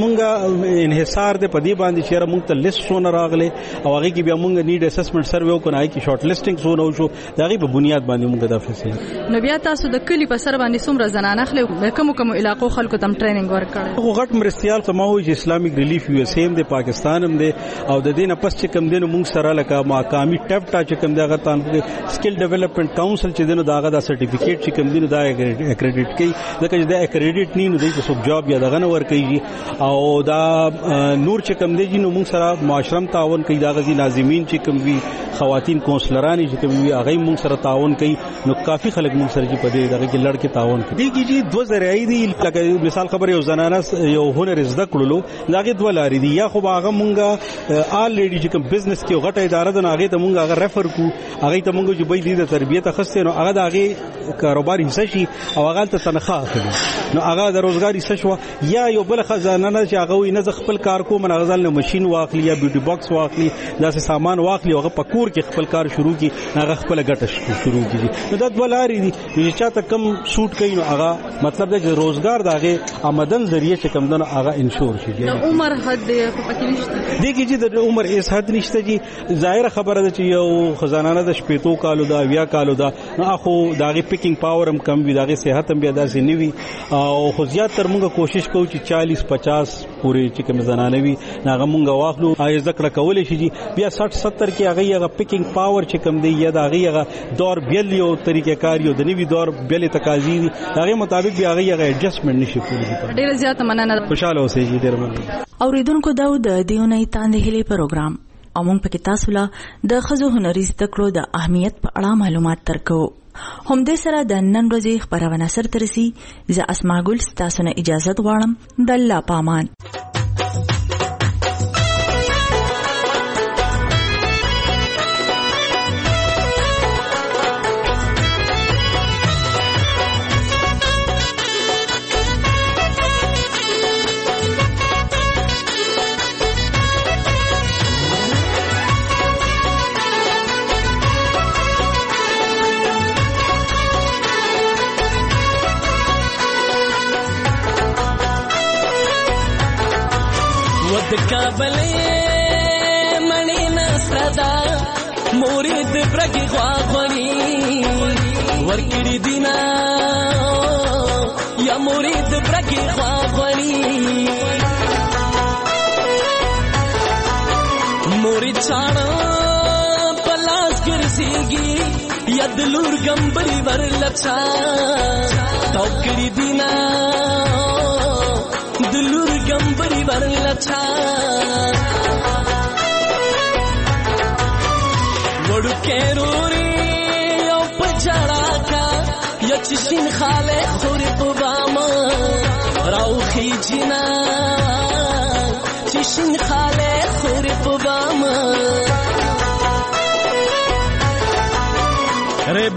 مونږه انحصار دې پدی باندې چې مونږ ته لیست سونه راغله او هغه کې بیا مونږ نیډ اسسمنٹ سروے وکړای کې شارټ لیسټینګ سونه وشو دغه په بنیاد باندې مونږ دا فیصله.
نو بیا تاسو د کلی په سر باندې څومره زنانه خلک کوم علاقو خلکو تم ټریننګ ورکړي.
هغه غټ مرستيال سماوي چې اسلامیک ریلیف یو اس ایم د پاکستان هم دی او د دې نه پس چې کوم دینو موږ سره لکه ماقامي ټیپټا چې کوم دغه تان سکل ډیولپمنٹ کونسل چې دینو داغه دا سرټیفیکیټ چې کوم دینو دا اکریډیټ کوي ځکه چې دا اکریډیټ نه نو د څوک جاب یا دغه نه ور کوي او دا نور چې کوم دی نو موږ سره معاشرم تعاون کوي دا غزي لازمین چې کوم وی خواتین کونسلرانی چې کوم وی هغه موږ سره تعاون کوي نو کافی خلک موږ سره چې په دې دغه کې لړ کې تعاون کوي کیږي دوه ذریعہ دي لکه مثال خبر یو زنانه یو هنر زده کړلو داغه دوه لارې دي یا خو هغه مونږه آلریډي چې کوم بزنس کې غټه اداره ده هغه ته مونږ هغه ریفر کو هغه ته مونږ چې به د تربیت اخستې نو هغه د هغه کاروبار حصہ شي او هغه ته تنخواه اخلي نو هغه د روزګار حصہ شو یا یو بل خزانه نه چې هغه وي نه خپل کار کوم نه غزل نه ماشين واخلي یا بیوټي باکس واخلي داسې سامان واخلي هغه پکور کې خپل کار شروع کی هغه خپل ګټه شروع کی نو دا ډول لارې دي چې چاته کم سوټ کوي نو هغه مطلب دا چې روزګار دغه آمدن ذریعہ چې کم دنه هغه انشور شي.
عمر حد پکې نشته
دیږي چې د عمر اس حد نشته جی ظاهر خبره ده چې یو خزانه د شپېتو کالو دا 20 کالو دا نو اخو دغه پیکینګ پاور هم کم وي دغه صحت هم بیا داسې نیوي او خو زیات تر موږ کوشش کوو چې 40-50 پورې چې کوم زنانه وي هغه موږ واخلو آی ذکر کولای شي جی بیا 60-70 کې هغه پیکینګ پاور چې کم دی یا هغه دور بیل یو طریقې کار یو د نیوي دور بیل تقاضی دي هغه مطابق بیا هغه ایڈجسټمنٹ نشي کولی.
ډیر زیات مننه
خوشاله اوسئ جی ډیر مننه.
اوریدونکو دا د دیونی تاندې هلي پروګرام امون پکې تاسو له د خزو هنري زده کړو د اهمیت په اړه معلومات ترکو. هم دې سره د نن ورځې خبرونه سر ترسي ز اسماء ګل تاسو نه اجازه غواړم د الله پامان.
کابلې منی نصردا مرید برګي غواغونی ورکړي دینا یا مرید برګي غواغونی مرید چاړه پلاس ګرځيږي یا دلور ګمبري ورلچا توکړي دینا دلور ګمبري ورلچا وړو کېروري او پچړا کا یا چشین خاله خوری پباما راوخی جینا چشین خاله خوری پباما ری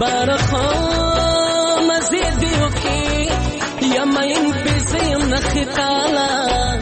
بارخو مزید دیو کی یمین بیزیم نخی تالا